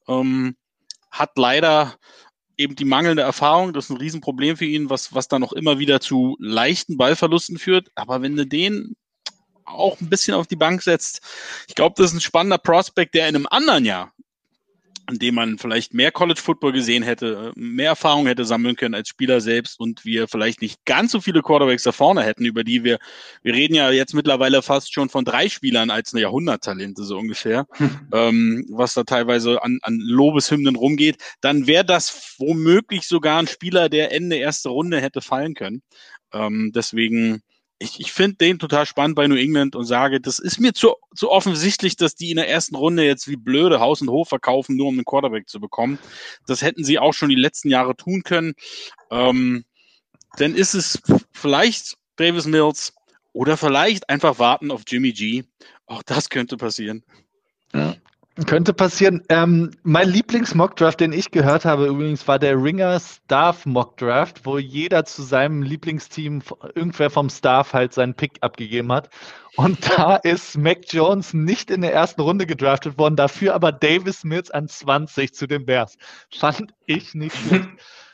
Hat leider eben die mangelnde Erfahrung, das ist ein Riesenproblem für ihn, was dann noch immer wieder zu leichten Ballverlusten führt. Aber wenn du den auch ein bisschen auf die Bank setzt, ich glaube, das ist ein spannender Prospect, der in einem anderen Jahr, in dem man vielleicht mehr College Football gesehen hätte, mehr Erfahrung hätte sammeln können als Spieler selbst und wir vielleicht nicht ganz so viele Quarterbacks da vorne hätten, über die wir reden ja jetzt mittlerweile fast schon von 3 Spielern als eine Jahrhunderttalente, so ungefähr, was da teilweise an Lobeshymnen rumgeht, dann wäre das womöglich sogar ein Spieler, der Ende 1. Runde hätte fallen können. Deswegen ich finde den total spannend bei New England und sage, das ist mir zu offensichtlich, dass die in der 1. Runde jetzt wie blöde Haus und Hof verkaufen, nur um einen Quarterback zu bekommen. Das hätten sie auch schon die letzten Jahre tun können. Dann ist es vielleicht Davis Mills oder vielleicht einfach warten auf Jimmy G. Auch das könnte passieren. Ja. Könnte passieren. Mein Lieblings-Mock-Draft, den ich gehört habe übrigens, war der Ringer Staff Mock-Draft, wo jeder zu seinem Lieblingsteam, irgendwer vom Staff halt seinen Pick abgegeben hat. Und da ist Mac Jones nicht in der 1. Runde gedraftet worden, dafür aber Davis Mills an 20 zu den Bears. Fand ich nicht schlecht.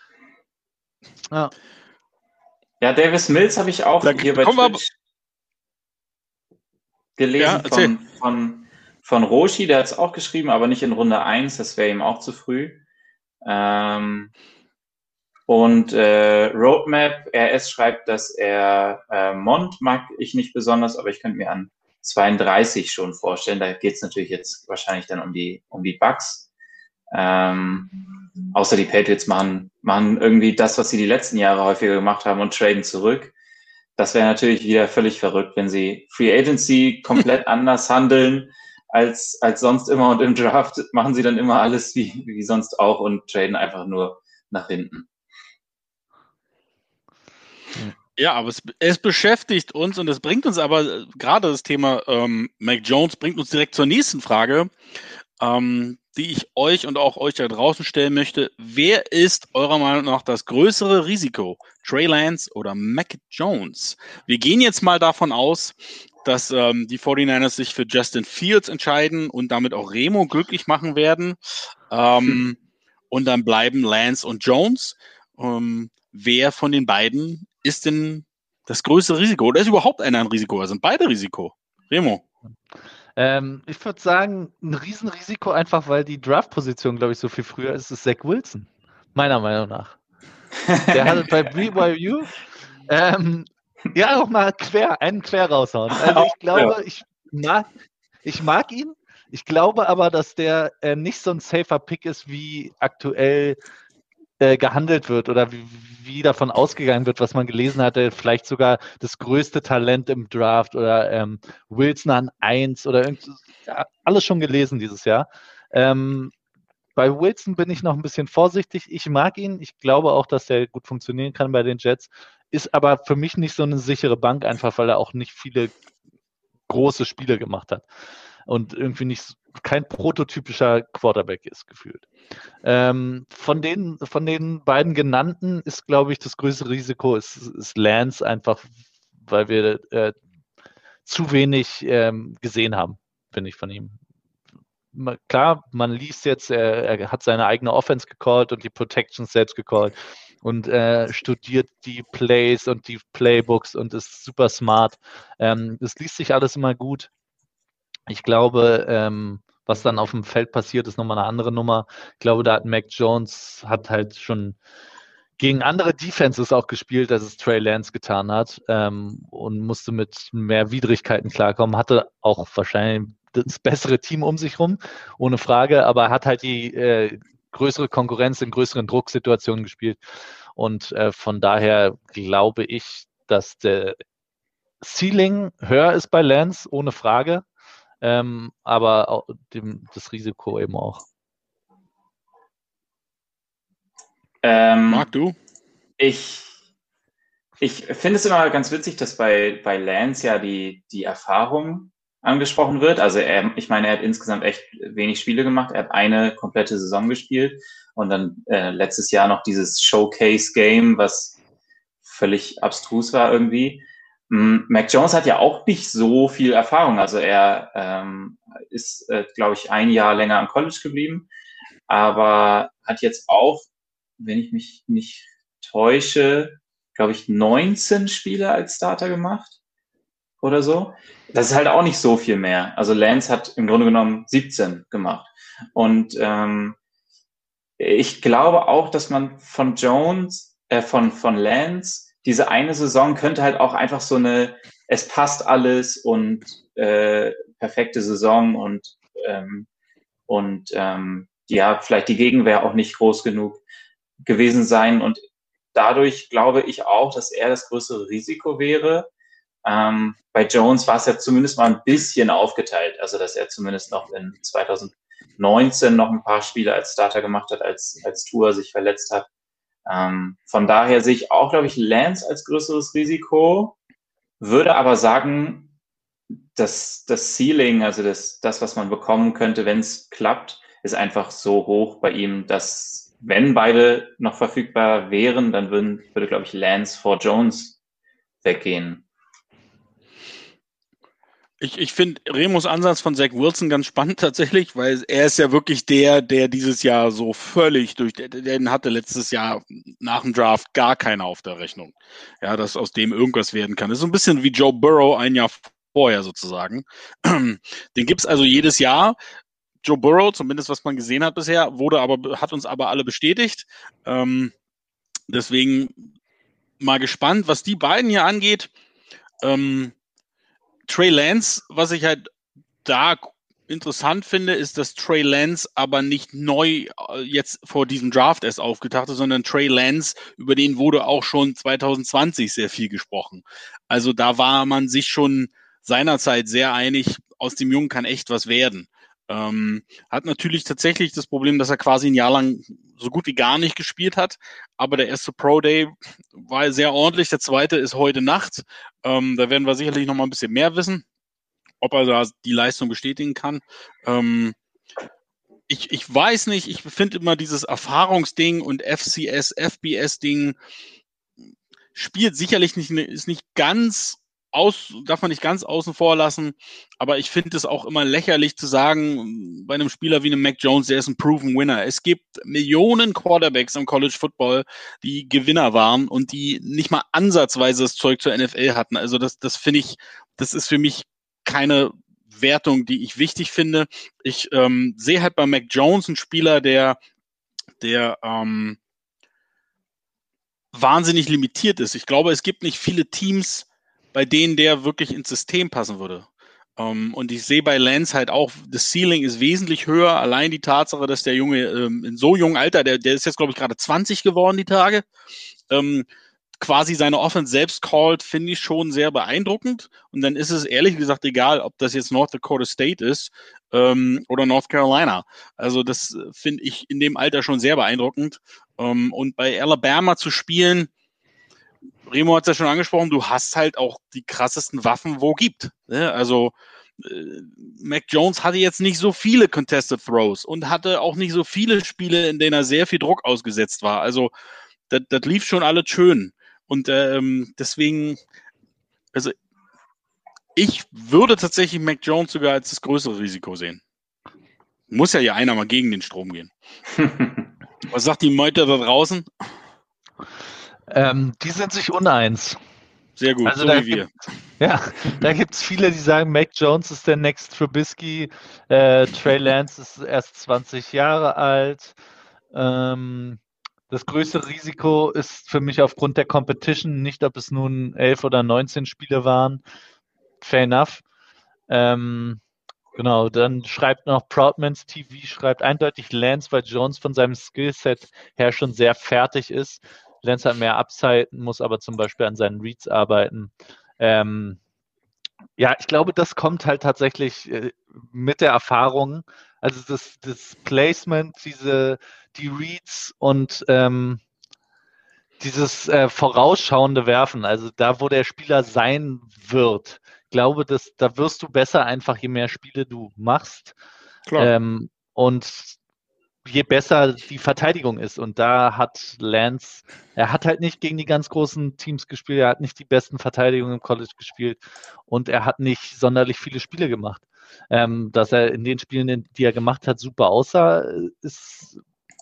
Ja, Davis Mills habe ich auch hier bei Twitch gelesen von Roshi, der hat es auch geschrieben, aber nicht in Runde 1, das wäre ihm auch zu früh. Und Roadmap RS schreibt, dass er Mont mag ich nicht besonders, aber ich könnte mir an 32 schon vorstellen. Da geht es natürlich jetzt wahrscheinlich dann um die Bucks. Außer die Patriots machen irgendwie das, was sie die letzten Jahre häufiger gemacht haben und traden zurück. Das wäre natürlich wieder völlig verrückt, wenn sie Free Agency komplett anders handeln als sonst immer und im Draft machen sie dann immer alles wie sonst auch und traden einfach nur nach hinten. Ja, aber es beschäftigt uns und es bringt uns aber gerade das Thema Mac Jones bringt uns direkt zur nächsten Frage. die ich euch und auch euch da draußen stellen möchte. Wer ist eurer Meinung nach das größere Risiko? Trey Lance oder Mac Jones? Wir gehen jetzt mal davon aus, dass die 49ers sich für Justin Fields entscheiden und damit auch Remo glücklich machen werden. Und dann bleiben Lance und Jones. Wer von den beiden ist denn das größere Risiko? Oder ist überhaupt einer ein Risiko? Oder sind beide Risiko? Remo? Ich würde sagen, ein Riesenrisiko, einfach weil die Draft-Position, glaube ich, so viel früher ist Zach Wilson. Meiner Meinung nach. Der hatte bei BYU auch mal einen quer raushauen. Also ich glaube, ich mag ihn. Ich glaube aber, dass der nicht so ein safer Pick ist, wie aktuell gehandelt wird oder wie davon ausgegangen wird, was man gelesen hatte, vielleicht sogar das größte Talent im Draft oder Wilson an 1 oder alles schon gelesen dieses Jahr. Bei Wilson bin ich noch ein bisschen vorsichtig. Ich mag ihn. Ich glaube auch, dass er gut funktionieren kann bei den Jets. Ist aber für mich nicht so eine sichere Bank, einfach weil er auch nicht viele große Spiele gemacht hat und irgendwie kein prototypischer Quarterback ist, gefühlt. Von den beiden genannten ist, glaube ich, das größte Risiko ist Lance, einfach weil wir zu wenig gesehen haben, finde ich, von ihm. Klar, man liest jetzt, er hat seine eigene Offense gecallt und die Protections selbst gecallt und studiert die Plays und die Playbooks und ist super smart. Das liest sich alles immer gut. Ich glaube, was dann auf dem Feld passiert, ist nochmal eine andere Nummer. Ich glaube, da hat Mac Jones halt schon gegen andere Defenses auch gespielt, als es Trey Lance getan hat, und musste mit mehr Widrigkeiten klarkommen. Hatte auch wahrscheinlich das bessere Team um sich rum, ohne Frage, aber hat halt die größere Konkurrenz in größeren Drucksituationen gespielt. Und von daher glaube ich, dass der Ceiling höher ist bei Lance, ohne Frage. Aber auch das Risiko eben auch. Marc, du? Ich finde es immer ganz witzig, dass bei Lance ja die Erfahrung angesprochen wird. Also ich meine, er hat insgesamt echt wenig Spiele gemacht. Er hat eine komplette Saison gespielt und dann letztes Jahr noch dieses Showcase-Game, was völlig abstrus war irgendwie. Mac Jones hat ja auch nicht so viel Erfahrung. Also er ist, glaube ich, ein Jahr länger am College geblieben, aber hat jetzt auch, wenn ich mich nicht täusche, glaube ich, 19 Spiele als Starter gemacht oder so. Das ist halt auch nicht so viel mehr. Also Lance hat im Grunde genommen 17 gemacht. Und ich glaube auch, dass man von Lance diese eine Saison könnte halt auch einfach so es passt alles und perfekte Saison und vielleicht die Gegenwehr auch nicht groß genug gewesen sein. Und dadurch glaube ich auch, dass er das größere Risiko wäre. Bei Jones war es ja zumindest mal ein bisschen aufgeteilt, also dass er zumindest noch in 2019 noch ein paar Spiele als Starter gemacht hat, als Tua sich verletzt hat. Von daher sehe ich auch, glaube ich, Lance als größeres Risiko, würde aber sagen, dass das Ceiling, also das, was man bekommen könnte, wenn es klappt, ist einfach so hoch bei ihm, dass, wenn beide noch verfügbar wären, dann würde, glaube ich, Lance vor Jones weggehen. Ich finde Remos Ansatz von Zach Wilson ganz spannend tatsächlich, weil er ist ja wirklich der dieses Jahr so völlig den hatte letztes Jahr nach dem Draft gar keiner auf der Rechnung. Ja, dass aus dem irgendwas werden kann. Das ist so ein bisschen wie Joe Burrow ein Jahr vorher sozusagen. Den gibt's also jedes Jahr. Joe Burrow, zumindest was man gesehen hat bisher, hat uns aber alle bestätigt. Deswegen mal gespannt, was die beiden hier angeht. Trey Lance, was ich halt da interessant finde, ist, dass Trey Lance aber nicht neu jetzt vor diesem Draft erst aufgetaucht ist, sondern Trey Lance, über den wurde auch schon 2020 sehr viel gesprochen. Also da war man sich schon seinerzeit sehr einig, aus dem Jungen kann echt was werden. Hat natürlich tatsächlich das Problem, dass er quasi ein Jahr lang so gut wie gar nicht gespielt hat, aber der erste Pro Day war sehr ordentlich, der zweite ist heute Nacht. Da werden wir sicherlich noch mal ein bisschen mehr wissen, ob er da die Leistung bestätigen kann. Ich weiß nicht, ich finde immer dieses Erfahrungsding und FCS, FBS-Ding spielt sicherlich nicht, ist nicht ganz darf man nicht ganz außen vor lassen, aber ich finde es auch immer lächerlich zu sagen, bei einem Spieler wie einem Mac Jones, der ist ein Proven Winner. Es gibt Millionen Quarterbacks im College Football, die Gewinner waren und die nicht mal ansatzweise das Zeug zur NFL hatten. Also das finde ich, das ist für mich keine Wertung, die ich wichtig finde. Ich sehe halt bei Mac Jones einen Spieler, der wahnsinnig limitiert ist. Ich glaube, es gibt nicht viele Teams, bei denen der wirklich ins System passen würde. Und ich sehe bei Lance halt auch, das Ceiling ist wesentlich höher. Allein die Tatsache, dass der Junge in so jungen Alter, der ist jetzt, glaube ich, gerade 20 geworden, die Tage, quasi seine Offense selbst called, finde ich schon sehr beeindruckend. Und dann ist es ehrlich gesagt egal, ob das jetzt North Dakota State ist oder North Carolina. Also das finde ich in dem Alter schon sehr beeindruckend. Und bei Alabama zu spielen, Remo hat es ja schon angesprochen, du hast halt auch die krassesten Waffen, wo gibt. Ne? Also Mac Jones hatte jetzt nicht so viele Contested Throws und hatte auch nicht so viele Spiele, in denen er sehr viel Druck ausgesetzt war. Also das lief schon alles schön. Und deswegen, also ich würde tatsächlich Mac Jones sogar als das größere Risiko sehen. Muss ja hier einer mal gegen den Strom gehen. Was sagt die Meute da draußen? Die sind sich uneins. Sehr gut, also so wie wir. Da gibt es viele, die sagen, Mac Jones ist der Next Trubisky, Trey Lance ist erst 20 Jahre alt. Das größte Risiko ist für mich aufgrund der Competition, nicht ob es nun 11 oder 19 Spiele waren. Fair enough. Genau, dann schreibt noch Proudmans TV, schreibt eindeutig Lance, weil Jones von seinem Skillset her schon sehr fertig ist. Lance hat mehr Upside, muss aber zum Beispiel an seinen Reads arbeiten. Ich glaube, das kommt halt tatsächlich mit der Erfahrung. Also das Placement, die Reads und dieses vorausschauende Werfen, also da, wo der Spieler sein wird. Ich glaube, da wirst du besser einfach, je mehr Spiele du machst. Klar. Und je besser die Verteidigung ist. Und da hat Lance, er hat halt nicht gegen die ganz großen Teams gespielt, er hat nicht die besten Verteidigungen im College gespielt und er hat nicht sonderlich viele Spiele gemacht. Dass er in den Spielen, die er gemacht hat, super aussah, ist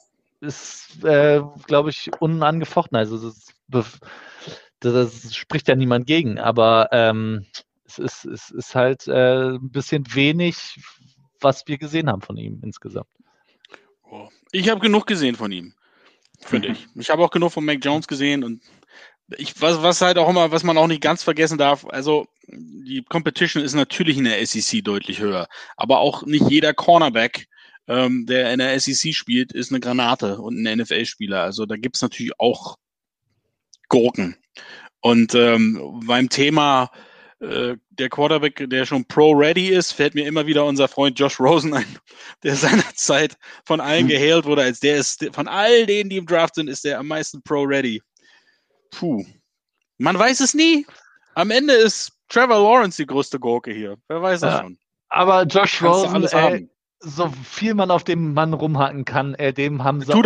glaube ich, unangefochten. Also das spricht ja niemand gegen, aber es ist halt ein bisschen wenig, was wir gesehen haben von ihm insgesamt. Ich habe genug gesehen von ihm, finde ich. Ich habe auch genug von Mac Jones gesehen und was halt auch immer, was man auch nicht ganz vergessen darf, also die Competition ist natürlich in der SEC deutlich höher, aber auch nicht jeder Cornerback, der in der SEC spielt, ist eine Granate und ein NFL-Spieler. Also da gibt es natürlich auch Gurken. Und beim Thema der Quarterback, der schon Pro-Ready ist, fällt mir immer wieder unser Freund Josh Rosen ein, der seinerzeit von allen gehailt wurde, als der ist, von all denen, die im Draft sind, ist der am meisten Pro-Ready. Puh. Man weiß es nie. Am Ende ist Trevor Lawrence die größte Gurke hier. Wer weiß das schon. Aber Josh Rosen, so viel man auf dem Mann rumhacken kann, dem haben sie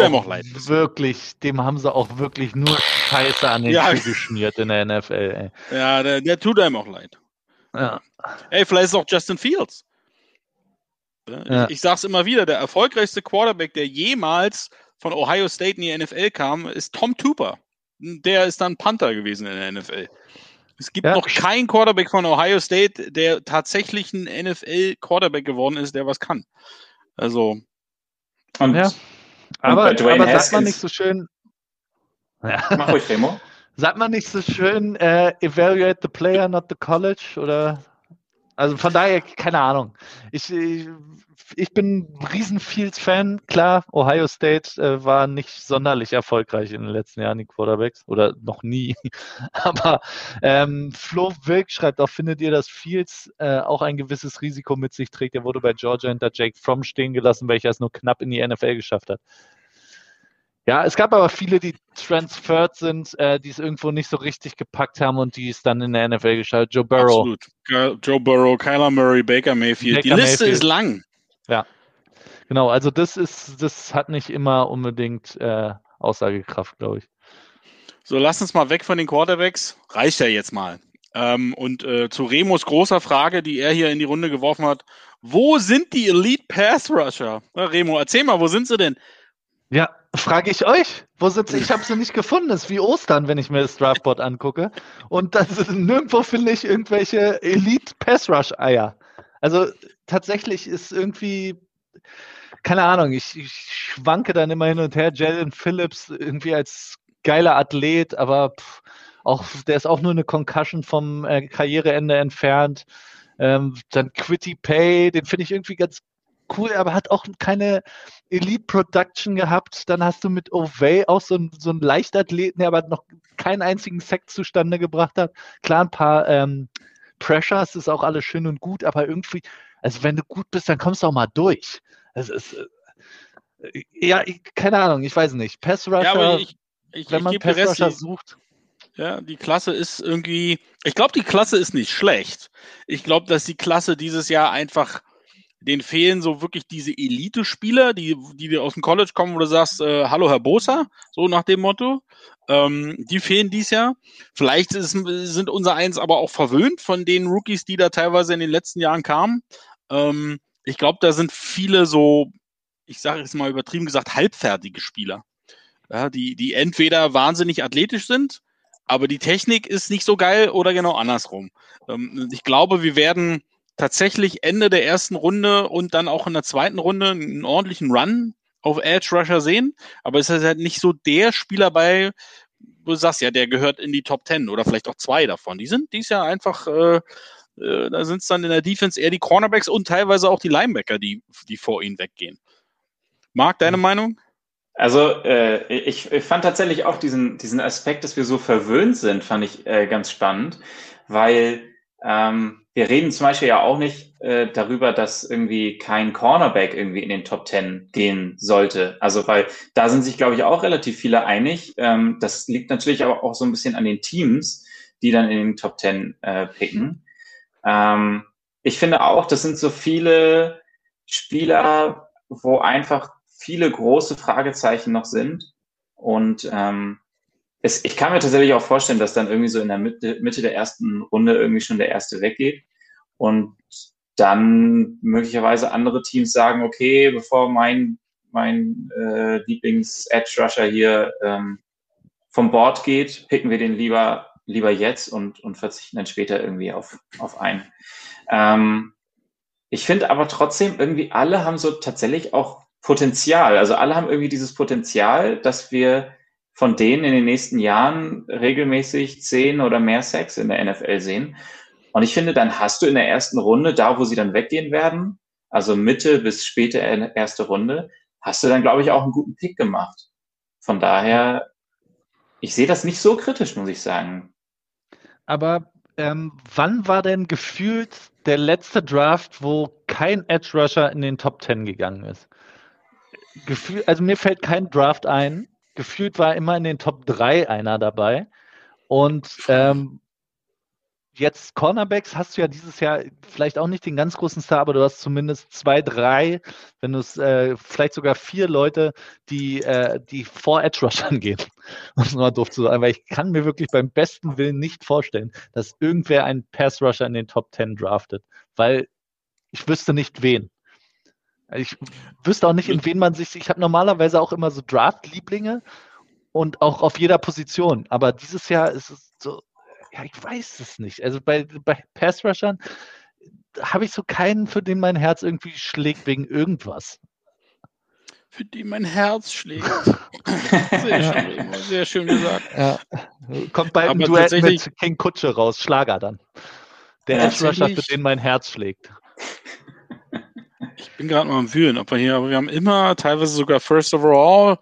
auch wirklich nur Scheiße an den Schuh geschmiert in der NFL. Ey. Ja, der tut einem auch leid. Ja. Ey, vielleicht ist auch Justin Fields. Ja. Ich sag's immer wieder, der erfolgreichste Quarterback, der jemals von Ohio State in die NFL kam, ist Tom Tupper. Der ist dann Panther gewesen in der NFL. Es gibt noch keinen Quarterback von Ohio State, der tatsächlich ein NFL-Quarterback geworden ist, der was kann. Also. Aber sagt man nicht so schön. Mach ruhig, Remo. Sagt man nicht so schön, evaluate the player, not the college? Oder? Also von daher, keine Ahnung. Ich bin ein riesen Fields-Fan. Klar, Ohio State war nicht sonderlich erfolgreich in den letzten Jahren, die Quarterbacks. Oder noch nie. Aber Flo Wilk schreibt auch, findet ihr, dass Fields auch ein gewisses Risiko mit sich trägt? Er wurde bei Georgia hinter Jake Fromm stehen gelassen, welcher es nur knapp in die NFL geschafft hat. Ja, es gab aber viele, die transferred sind, die es irgendwo nicht so richtig gepackt haben und die es dann in der NFL geschafft. Joe Burrow. Absolut. Joe Burrow, Kyler Murray, Baker Mayfield. Die Liste ist lang. Ja. Genau, also das hat nicht immer unbedingt Aussagekraft, glaube ich. So, lass uns mal weg von den Quarterbacks. Reicht ja jetzt mal. Und zu Remus großer Frage, die er hier in die Runde geworfen hat. Wo sind die Elite Pass Rusher? Na, Remo, erzähl mal, wo sind sie denn? Ja, frage ich euch. Wo sind sie? Ich habe sie nicht gefunden. Das ist wie Ostern, wenn ich mir das Draftboard angucke. Und nirgendwo finde ich irgendwelche Elite Pass Rush Eier. Also tatsächlich ist irgendwie, keine Ahnung, ich schwanke dann immer hin und her. Jalen Phillips irgendwie als geiler Athlet, aber der ist auch nur eine Concussion vom Karriereende entfernt. Dann Quitty Pay, den finde ich irgendwie ganz cool, aber hat auch keine Elite Production gehabt. Dann hast du mit Ovey auch so einen Leichtathleten, der aber noch keinen einzigen Sack zustande gebracht hat. Klar, ein paar Pressures, ist auch alles schön und gut, aber irgendwie, also wenn du gut bist, dann kommst du auch mal durch. Das ist, keine Ahnung, ich weiß nicht. Pass Rusher, ja, aber wenn man Pass Rusher sucht. Ja, die Klasse ist irgendwie, ich glaube, die Klasse ist nicht schlecht. Ich glaube, dass die Klasse dieses Jahr einfach, denen fehlen so wirklich diese Elite-Spieler, die aus dem College kommen, wo du sagst, hallo Herr Bosa, so nach dem Motto. Die fehlen dieses Jahr. Vielleicht sind unser Eins aber auch verwöhnt von den Rookies, die da teilweise in den letzten Jahren kamen. Ich glaube, da sind viele so, ich sage jetzt mal übertrieben gesagt, halbfertige Spieler. Ja, die entweder wahnsinnig athletisch sind, aber die Technik ist nicht so geil oder genau andersrum. Ich glaube, wir werden tatsächlich Ende der ersten Runde und dann auch in der zweiten Runde einen ordentlichen Run auf Edge Rusher sehen, aber es ist halt nicht so der Spieler bei, wo du sagst, ja, der gehört in die Top 10 oder vielleicht auch 2 davon. Die sind dies Jahr einfach, da sind es dann in der Defense eher die Cornerbacks und teilweise auch die Linebacker, die vor ihnen weggehen. Marc, deine Meinung? Also ich fand tatsächlich auch diesen Aspekt, dass wir so verwöhnt sind, fand ich ganz spannend, weil wir reden zum Beispiel ja auch nicht darüber, dass irgendwie kein Cornerback irgendwie in den Top 10 gehen sollte. Also weil da sind sich, glaube ich, auch relativ viele einig. Das liegt natürlich aber auch so ein bisschen an den Teams, die dann in den Top 10 picken. Ich finde auch, das sind so viele Spieler, wo einfach viele große Fragezeichen noch sind. Und ich kann mir tatsächlich auch vorstellen, dass dann irgendwie so in der Mitte der ersten Runde irgendwie schon der erste weggeht. Und dann möglicherweise andere Teams sagen, okay, bevor mein Lieblings-Edge-Rusher hier vom Board geht, picken wir den lieber jetzt und verzichten dann später irgendwie auf einen. Ich finde aber trotzdem, irgendwie alle haben so tatsächlich auch Potenzial. Also alle haben irgendwie dieses Potenzial, dass wir von denen in den nächsten Jahren regelmäßig 10 oder mehr Sacks in der NFL sehen. Und ich finde, dann hast du in der ersten Runde, da wo sie dann weggehen werden, also Mitte bis späte erste Runde, hast du dann, glaube ich, auch einen guten Pick gemacht. Von daher, ich sehe das nicht so kritisch, muss ich sagen. Aber wann war denn gefühlt der letzte Draft, wo kein Edge Rusher in den Top 10 gegangen ist? Also mir fällt kein Draft ein. Gefühlt war immer in den Top 3 einer dabei. Und jetzt Cornerbacks hast du ja dieses Jahr vielleicht auch nicht den ganz großen Star, aber du hast zumindest 2, 3, wenn du es vielleicht sogar 4 Leute, die vor Edge Rushern gehen. Um es mal doof zu sagen, weil ich kann mir wirklich beim besten Willen nicht vorstellen, dass irgendwer einen Pass Rusher in den Top 10 draftet, weil ich wüsste nicht wen. Ich wüsste auch nicht, in wen man sich. Ich habe normalerweise auch immer so Draft-Lieblinge und auch auf jeder Position. Aber dieses Jahr ist es so, ja, ich weiß es nicht. Also bei Pass-Rushern habe ich so keinen, für den mein Herz irgendwie schlägt wegen irgendwas. Für den mein Herz schlägt. Sehr schön gesagt. Ja. Kommt bald ein Duett mit King Kutsche raus, Schlager dann. Der Edge-Rusher, für den mein Herz schlägt. Ich bin gerade mal am Wühlen, aber wir haben immer teilweise sogar First Overall.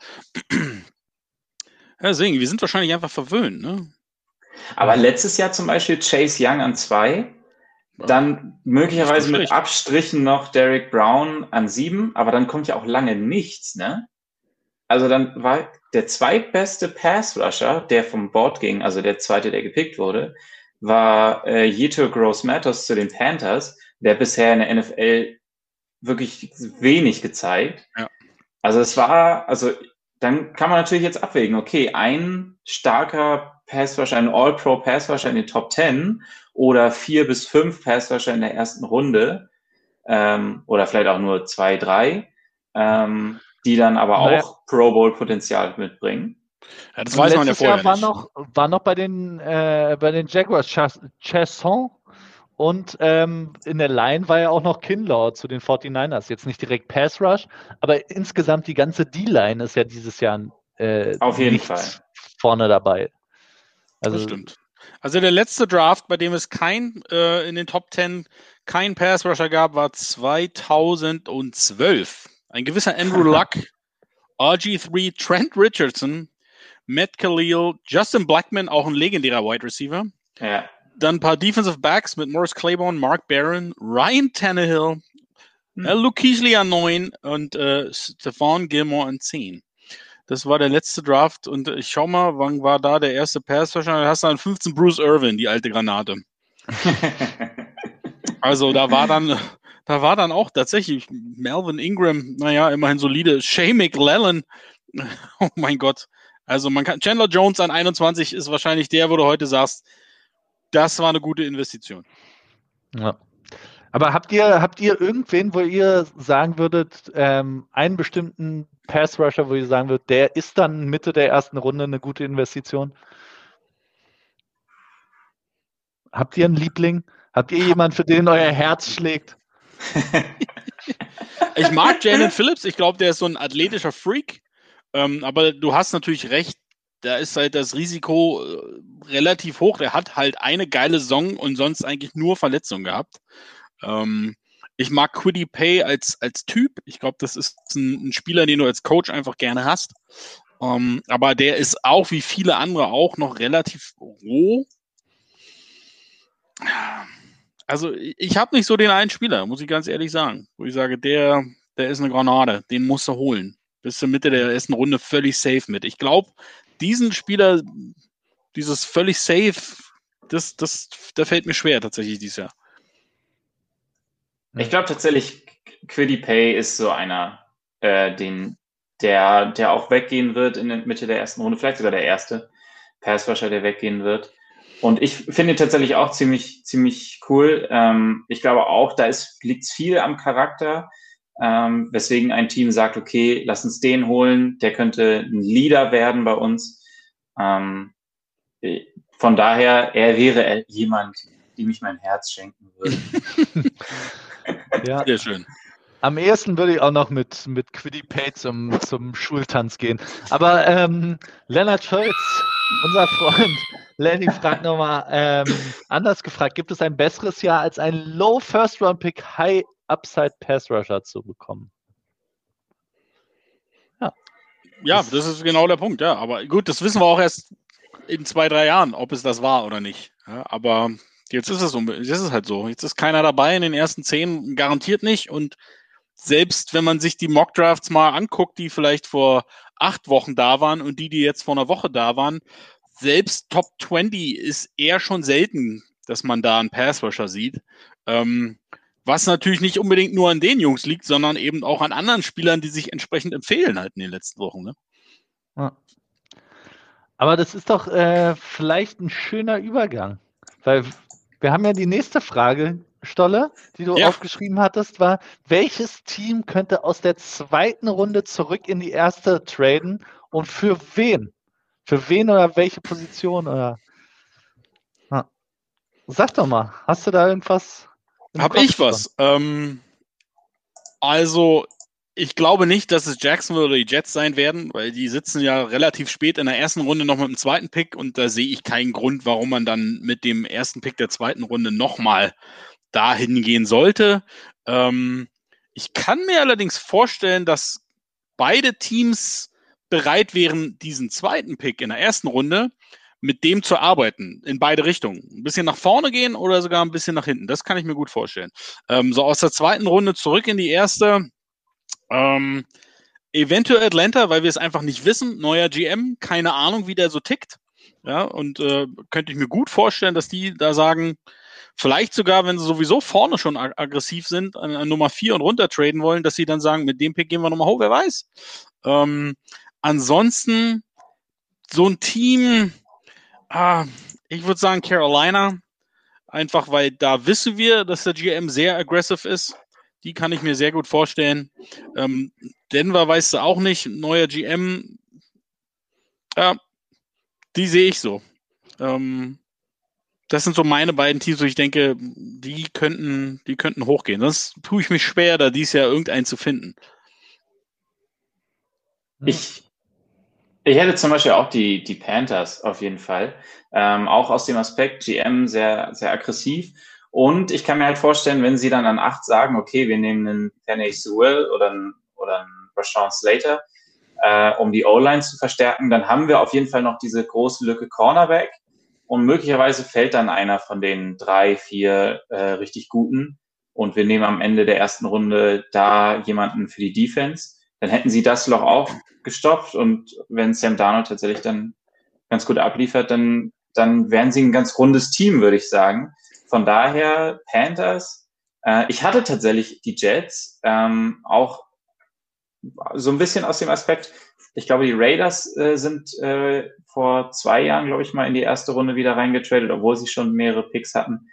Ja, deswegen, wir sind wahrscheinlich einfach verwöhnt, ne? Aber letztes Jahr zum Beispiel Chase Young an 2, dann möglicherweise mit Abstrichen noch Derrick Brown an 7, aber dann kommt ja auch lange nichts, ne? Also dann war der zweitbeste Pass-Rusher, der vom Board ging, also der zweite, der gepickt wurde, war Yetur Gross-Matos zu den Panthers, der bisher in der NFL wirklich wenig gezeigt. Ja. Also dann kann man natürlich jetzt abwägen, okay, ein starker Pass-Rusher, ein All-Pro-Pass-Rusher in den Top 10 oder 4 bis 5 Pass-Rusher in der ersten Runde, oder vielleicht auch nur 2, 3, die dann aber auch Pro Bowl-Potenzial mitbringen. Ja, das weiß man ja vorher Jahr nicht. War noch bei den Jaguars Chasson und in der Line war ja auch noch Kinlaw zu den 49ers. Jetzt nicht direkt Pass Rush, aber insgesamt die ganze D-Line ist ja dieses Jahr auf jeden Fall vorne dabei. Also, das stimmt. Also der letzte Draft, bei dem es in den Top 10 kein Pass Rusher gab, war 2012. Ein gewisser Andrew Luck, RG3, Trent Richardson, Matt Khalil, Justin Blackman, auch ein legendärer Wide Receiver. Ja. Dann ein paar Defensive Backs mit Morris Claiborne, Mark Barron, Ryan Tannehill, Luke Kuechly an 9 und Stephon Gilmore an 10. Das war der letzte Draft und ich schau mal, wann war da der erste Pass Rusher? Da hast du an 15 Bruce Irvin, die alte Granate. Also da war dann auch tatsächlich Melvin Ingram, immerhin solide. Shay McLellan, oh mein Gott. Also Chandler Jones an 21 ist wahrscheinlich der, wo du heute sagst, das war eine gute Investition. Ja. Aber habt ihr irgendwen, wo ihr sagen würdet, einen bestimmten Pass-Rusher, wo ihr sagen würdet, der ist dann Mitte der ersten Runde eine gute Investition? Habt ihr einen Liebling? Habt ihr jemanden, für den euer Herz schlägt? Ich mag Jalen Phillips. Ich glaube, der ist so ein athletischer Freak. Aber du hast natürlich recht. Da ist halt das Risiko relativ hoch. Der hat halt eine geile Saison und sonst eigentlich nur Verletzungen gehabt. Ich mag Kwity Paye als Typ. Ich glaube, das ist ein Spieler, den du als Coach einfach gerne hast. Aber der ist auch, wie viele andere auch, noch relativ roh. Also ich habe nicht so den einen Spieler, muss ich ganz ehrlich sagen, wo ich sage, der ist eine Granate, den musst du holen. Bis zur Mitte der ersten Runde völlig safe mit. Ich glaube, diesen Spieler, dieses völlig safe, der fällt mir schwer tatsächlich dieses Jahr. Ich glaube tatsächlich, Kwity Paye ist so einer, der auch weggehen wird in der Mitte der ersten Runde, vielleicht sogar der erste Pass-Rusher, der weggehen wird. Und ich finde ihn tatsächlich auch ziemlich cool. Ich glaube auch, liegt viel am Charakter, weswegen ein Team sagt, okay, lass uns den holen, der könnte ein Leader werden bei uns. Von daher, er wäre jemand, dem ich mein Herz schenken würde. Ja. Sehr schön. Am ehesten würde ich auch noch mit Kwity Paye zum Schultanz gehen. Aber Lennart Scholz, unser Freund, Lenny fragt nochmal anders gefragt, gibt es ein besseres Jahr als ein Low First Round Pick, High Upside Pass Rusher zu bekommen? Ja, das ist genau der Punkt, ja. Aber gut, das wissen wir auch erst in 2-3 Jahren, ob es das war oder nicht. Ja, aber jetzt ist es halt so. Jetzt ist keiner dabei in den ersten 10, garantiert nicht. Und selbst wenn man sich die Mock-Drafts mal anguckt, die vielleicht vor 8 Wochen da waren und die jetzt vor einer Woche da waren, selbst Top 20 ist eher schon selten, dass man da einen Pass-Rusher sieht. Was natürlich nicht unbedingt nur an den Jungs liegt, sondern eben auch an anderen Spielern, die sich entsprechend empfehlen halt in den letzten Wochen. Ne? Ja. Aber das ist doch vielleicht ein schöner Übergang, weil wir haben ja die nächste Frage, Stolle, die du aufgeschrieben hattest, war, welches Team könnte aus der zweiten Runde zurück in die erste traden und für wen? Für wen oder welche Position? Oder? Ja. Sag doch mal, hast du da irgendwas? Hab ich was? Also, ich glaube nicht, dass es Jacksonville oder die Jets sein werden, weil die sitzen ja relativ spät in der ersten Runde noch mit dem zweiten Pick und da sehe ich keinen Grund, warum man dann mit dem ersten Pick der zweiten Runde nochmal dahin gehen sollte. Ich kann mir allerdings vorstellen, dass beide Teams bereit wären, diesen zweiten Pick in der ersten Runde mit dem zu arbeiten, in beide Richtungen. Ein bisschen nach vorne gehen oder sogar ein bisschen nach hinten. Das kann ich mir gut vorstellen. So aus der zweiten Runde zurück in die erste. Eventuell Atlanta, weil wir es einfach nicht wissen. Neuer GM, keine Ahnung, wie der so tickt. Ja, und könnte ich mir gut vorstellen, dass die da sagen, vielleicht sogar, wenn sie sowieso vorne schon aggressiv sind, an Nummer 4 und runter traden wollen, dass sie dann sagen, mit dem Pick gehen wir nochmal hoch, wer weiß. Ansonsten so ein Team, ich würde sagen Carolina, einfach weil da wissen wir, dass der GM sehr aggressive ist. Die kann ich mir sehr gut vorstellen. Denver weißt du auch nicht, neuer GM, die sehe ich so. Das sind so meine beiden Teams, wo ich denke, die könnten hochgehen. Sonst tue ich mich schwer, da dies Jahr irgendeinen zu finden. Ich hätte zum Beispiel auch die Panthers auf jeden Fall. Auch aus dem Aspekt GM sehr, sehr aggressiv. Und ich kann mir halt vorstellen, wenn sie dann an 8 sagen, okay, wir nehmen einen Penny Sewell oder einen Rashawn Slater, um die O-Line zu verstärken, dann haben wir auf jeden Fall noch diese große Lücke Cornerback. Und möglicherweise fällt dann einer von den 3, 4 richtig guten. Und wir nehmen am Ende der ersten Runde da jemanden für die Defense. Dann hätten sie das Loch auch gestopft. Und wenn Sam Darnold tatsächlich dann ganz gut abliefert, dann wären sie ein ganz rundes Team, würde ich sagen. Von daher Panthers. Ich hatte tatsächlich die Jets auch so ein bisschen aus dem Aspekt, ich glaube, die Raiders sind vor 2 Jahren, glaube ich, mal in die erste Runde wieder reingetradet, obwohl sie schon mehrere Picks hatten.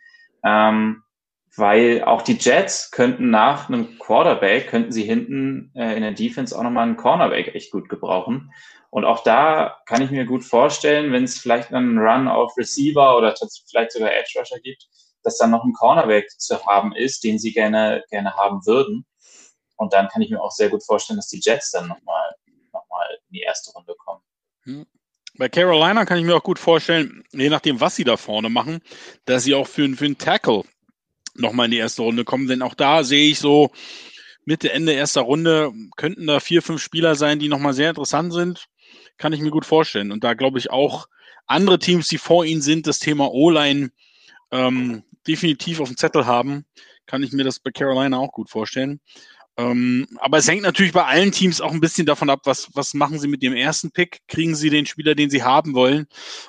Weil auch die Jets könnten nach einem Quarterback, könnten sie hinten in der Defense auch nochmal einen Cornerback echt gut gebrauchen. Und auch da kann ich mir gut vorstellen, wenn es vielleicht einen Run auf Receiver oder vielleicht sogar Edge Rusher gibt, dass dann noch ein Cornerback zu haben ist, den sie gerne haben würden. Und dann kann ich mir auch sehr gut vorstellen, dass die Jets dann nochmal in die erste Runde kommen. Bei Carolina kann ich mir auch gut vorstellen, je nachdem, was sie da vorne machen, dass sie auch für einen Tackle nochmal in die erste Runde kommen. Denn auch da sehe ich so Mitte, Ende erster Runde könnten da 4, 5 Spieler sein, die nochmal sehr interessant sind. Kann ich mir gut vorstellen. Und da glaube ich auch andere Teams, die vor ihnen sind, das Thema O-Line definitiv auf dem Zettel haben. Kann ich mir das bei Carolina auch gut vorstellen. Aber es hängt natürlich bei allen Teams auch ein bisschen davon ab, was machen sie mit dem ersten Pick? Kriegen sie den Spieler, den sie haben wollen?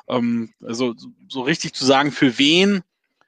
Also so richtig zu sagen, für wen,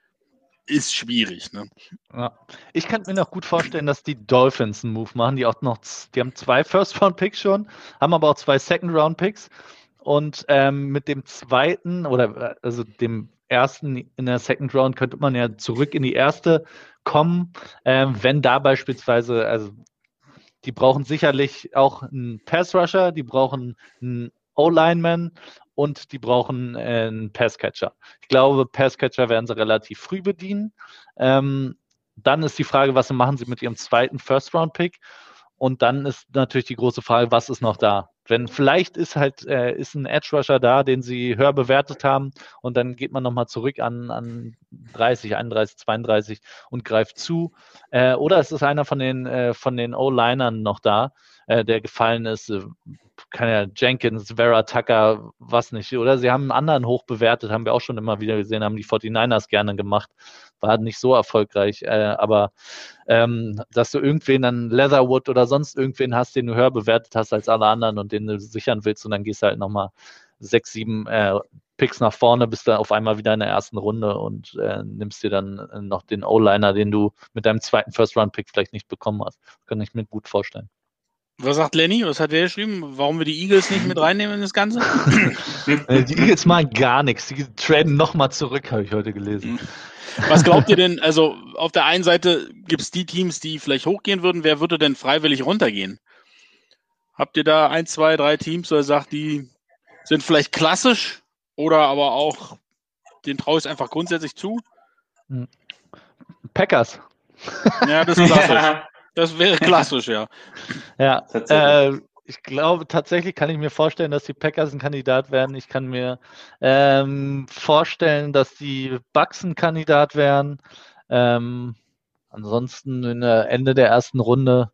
ist schwierig. Ne? Ja. Ich kann mir noch gut vorstellen, dass die Dolphins einen Move machen. Die haben 2 First-Round-Picks schon, haben aber auch 2 Second-Round-Picks. Und mit dem zweiten oder also dem ersten in der Second Round könnte man ja zurück in die erste kommen, wenn da beispielsweise, also die brauchen sicherlich auch einen Pass-Rusher, die brauchen einen O-Lineman und die brauchen einen Passcatcher. Ich glaube, Passcatcher werden sie relativ früh bedienen. Dann ist die Frage, was machen sie mit ihrem zweiten First-Round-Pick? Und dann ist natürlich die große Frage, was ist noch da? Wenn vielleicht ist ein Edge-Rusher da, den sie höher bewertet haben und dann geht man nochmal zurück an 30, 31, 32 und greift zu. Oder es ist einer von den O-Linern noch da, der gefallen ist. Kann ja Jenkins, Vera Tucker, was nicht. Oder sie haben einen anderen hoch bewertet, haben wir auch schon immer wieder gesehen, haben die 49ers gerne gemacht. War nicht so erfolgreich, aber dass du irgendwen dann Leatherwood oder sonst irgendwen hast, den du höher bewertet hast als alle anderen und den du sichern willst und dann gehst du halt nochmal 6, 7 Picks nach vorne, bist dann auf einmal wieder in der ersten Runde und nimmst dir dann noch den O-Liner, den du mit deinem zweiten First-Round-Pick vielleicht nicht bekommen hast. Das kann ich mir gut vorstellen. Was sagt Lenny? Was hat der geschrieben? Warum wir die Eagles nicht mit reinnehmen in das Ganze? Die Eagles machen gar nichts. Die traden nochmal zurück, habe ich heute gelesen. Was glaubt ihr denn? Also auf der einen Seite gibt es die Teams, die vielleicht hochgehen würden. Wer würde denn freiwillig runtergehen? Habt ihr da 1, 2, 3 Teams, wo ihr sagt, die sind vielleicht klassisch oder aber auch, den traue ich einfach grundsätzlich zu? Packers. Ja, das ist klassisch. Das wäre klassisch, ja. Ja, ich glaube, tatsächlich kann ich mir vorstellen, dass die Packers ein Kandidat werden. Ich kann mir vorstellen, dass die Bucks ein Kandidat werden. Ansonsten in der Ende der ersten Runde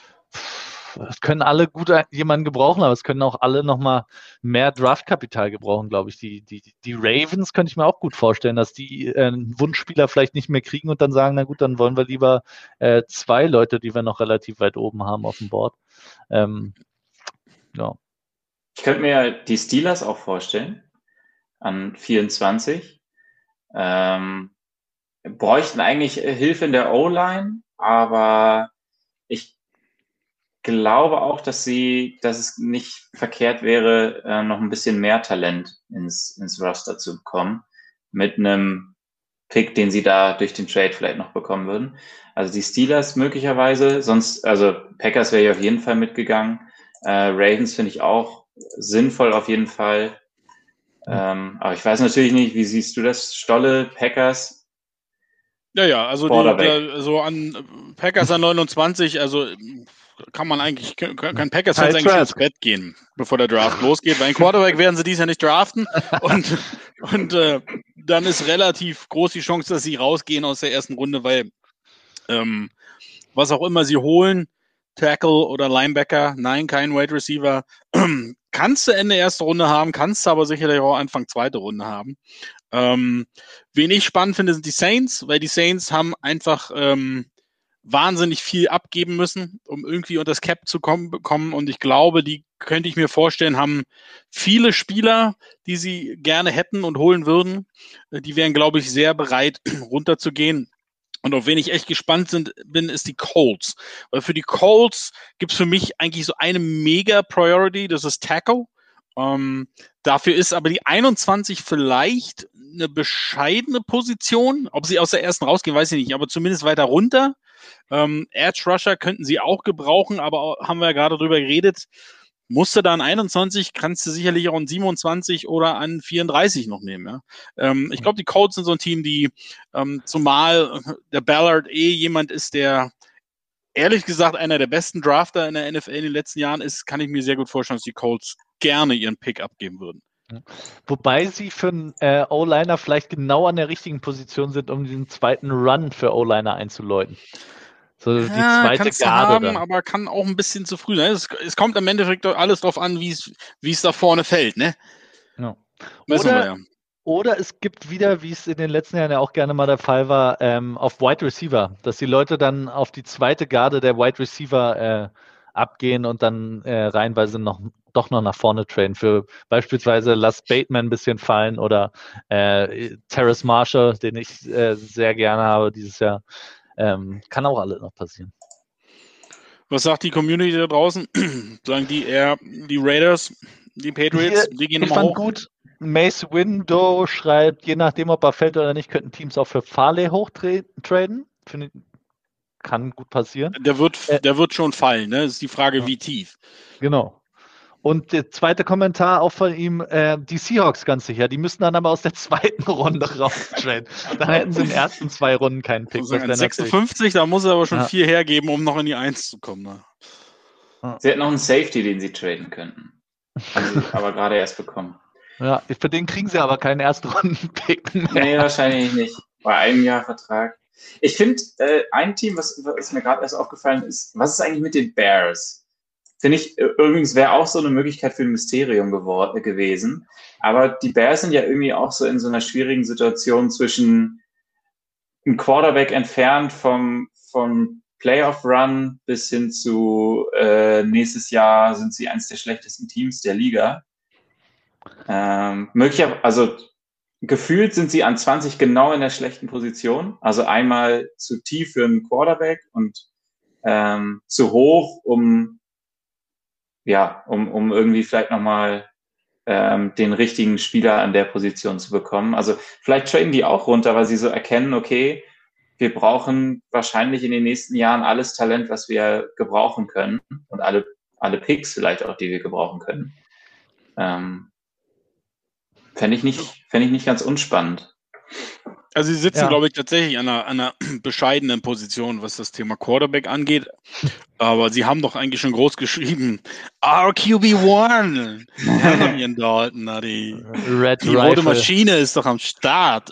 es können alle gut jemanden gebrauchen, aber es können auch alle nochmal mehr Draftkapital gebrauchen, glaube ich. Die Ravens könnte ich mir auch gut vorstellen, dass die einen Wunschspieler vielleicht nicht mehr kriegen und dann sagen, na gut, dann wollen wir lieber 2 Leute, die wir noch relativ weit oben haben auf dem Board. Ja. Ich könnte mir die Steelers auch vorstellen, an 24. bräuchten eigentlich Hilfe in der O-Line, aber ich glaube auch, dass es nicht verkehrt wäre, noch ein bisschen mehr Talent ins Roster zu bekommen, mit einem Pick, den sie da durch den Trade vielleicht noch bekommen würden. Also die Steelers möglicherweise, also Packers wäre ich auf jeden Fall mitgegangen. Ravens finde ich auch sinnvoll auf jeden Fall. Aber ich weiß natürlich nicht, wie siehst du das, Stolle, Packers? Ja, also so an Packers an 29, also kann Packers Fans eigentlich ins Bett gehen, bevor der Draft losgeht, weil ein Quarterback werden sie dies Jahr nicht draften und dann ist relativ groß die Chance, dass sie rausgehen aus der ersten Runde, weil was auch immer sie holen, Tackle oder Linebacker, nein, kein Wide Receiver, kannst du Ende erste Runde haben, kannst du aber sicherlich auch Anfang zweite Runde haben. Wen ich spannend finde, sind die Saints, weil die Saints haben einfach wahnsinnig viel abgeben müssen, um irgendwie unter das Cap zu kommen und ich glaube, die könnte ich mir vorstellen, haben viele Spieler, die sie gerne hätten und holen würden. Die wären, glaube ich, sehr bereit, runterzugehen. Und auf wen ich echt gespannt bin, ist die Colts. Weil für die Colts gibt es für mich eigentlich so eine Mega-Priority, das ist Tackle. Dafür ist aber die 21 vielleicht eine bescheidene Position. Ob sie aus der ersten rausgehen, weiß ich nicht, aber zumindest weiter runter. Edge Rusher könnten sie auch gebrauchen, aber haben wir ja gerade drüber geredet. Musst du da an 21, kannst du sicherlich auch an 27 oder an 34 noch nehmen. Ja? Ich glaube, die Colts sind so ein Team, die zumal der Ballard jemand ist, der ehrlich gesagt einer der besten Drafter in der NFL in den letzten Jahren ist, kann ich mir sehr gut vorstellen, dass die Colts gerne ihren Pick abgeben würden. Wobei sie für einen O-Liner vielleicht genau an der richtigen Position sind, um diesen zweiten Run für O-Liner einzuläuten. So die zweite Garde haben, dann. Aber kann auch ein bisschen zu früh sein. Es kommt im Endeffekt alles drauf an, wie es da vorne fällt, ne? Ja. Oder es gibt wieder, wie es in den letzten Jahren ja auch gerne mal der Fall war, auf Wide Receiver, dass die Leute dann auf die zweite Garde der Wide Receiver abgehen und dann reihenweise doch noch nach vorne traden. Für beispielsweise lass Bateman ein bisschen fallen oder Terrace Marshall, den ich sehr gerne habe dieses Jahr. Kann auch alles noch passieren. Was sagt die Community da draußen? Sagen die eher die Raiders, die Patriots? Die gehen nochmal hoch? Gut. Mace Window schreibt, je nachdem, ob er fällt oder nicht, könnten Teams auch für Farley hochtraden. Finde ich, kann gut passieren. Der wird schon fallen, ne? Das ist die Frage, wie tief. Genau. Und der zweite Kommentar auch von ihm, die Seahawks ganz sicher, die müssten dann aber aus der zweiten Runde raustraden. Dann hätten sie in den ersten 2 Runden keinen Pick. Also 56, da muss er aber schon 4 hergeben, um noch in die 1 zu kommen. Ne? Sie hätten noch einen Safety, den sie traden könnten. Haben sie aber gerade erst bekommen. Ja, für den kriegen sie aber keinen Erstrunden-Pick mehr. Nee, wahrscheinlich nicht. Bei einem Jahr Vertrag. Ich finde, ein Team, was mir gerade erst aufgefallen ist, was ist eigentlich mit den Bears? Finde ich, übrigens wäre auch so eine Möglichkeit für ein Mysterium gewesen. Aber die Bears sind ja irgendwie auch so in so einer schwierigen Situation zwischen einem Quarterback entfernt vom Playoff-Run bis hin zu nächstes Jahr sind sie eines der schlechtesten Teams der Liga. Also gefühlt sind sie an 20 genau in der schlechten Position. Also einmal zu tief für einen Quarterback und zu hoch, um irgendwie vielleicht nochmal den richtigen Spieler an der Position zu bekommen. Also vielleicht traden die auch runter, weil sie so erkennen, okay, wir brauchen wahrscheinlich in den nächsten Jahren alles Talent, was wir gebrauchen können und alle Picks vielleicht auch, die wir gebrauchen können. Fände ich nicht ganz unspannend. Also sie sitzen, glaube ich, tatsächlich an einer bescheidenen Position, was das Thema Quarterback angeht. Aber sie haben doch eigentlich schon groß geschrieben, RQB1. Ihren Dalton, die rote Maschine ist doch am Start.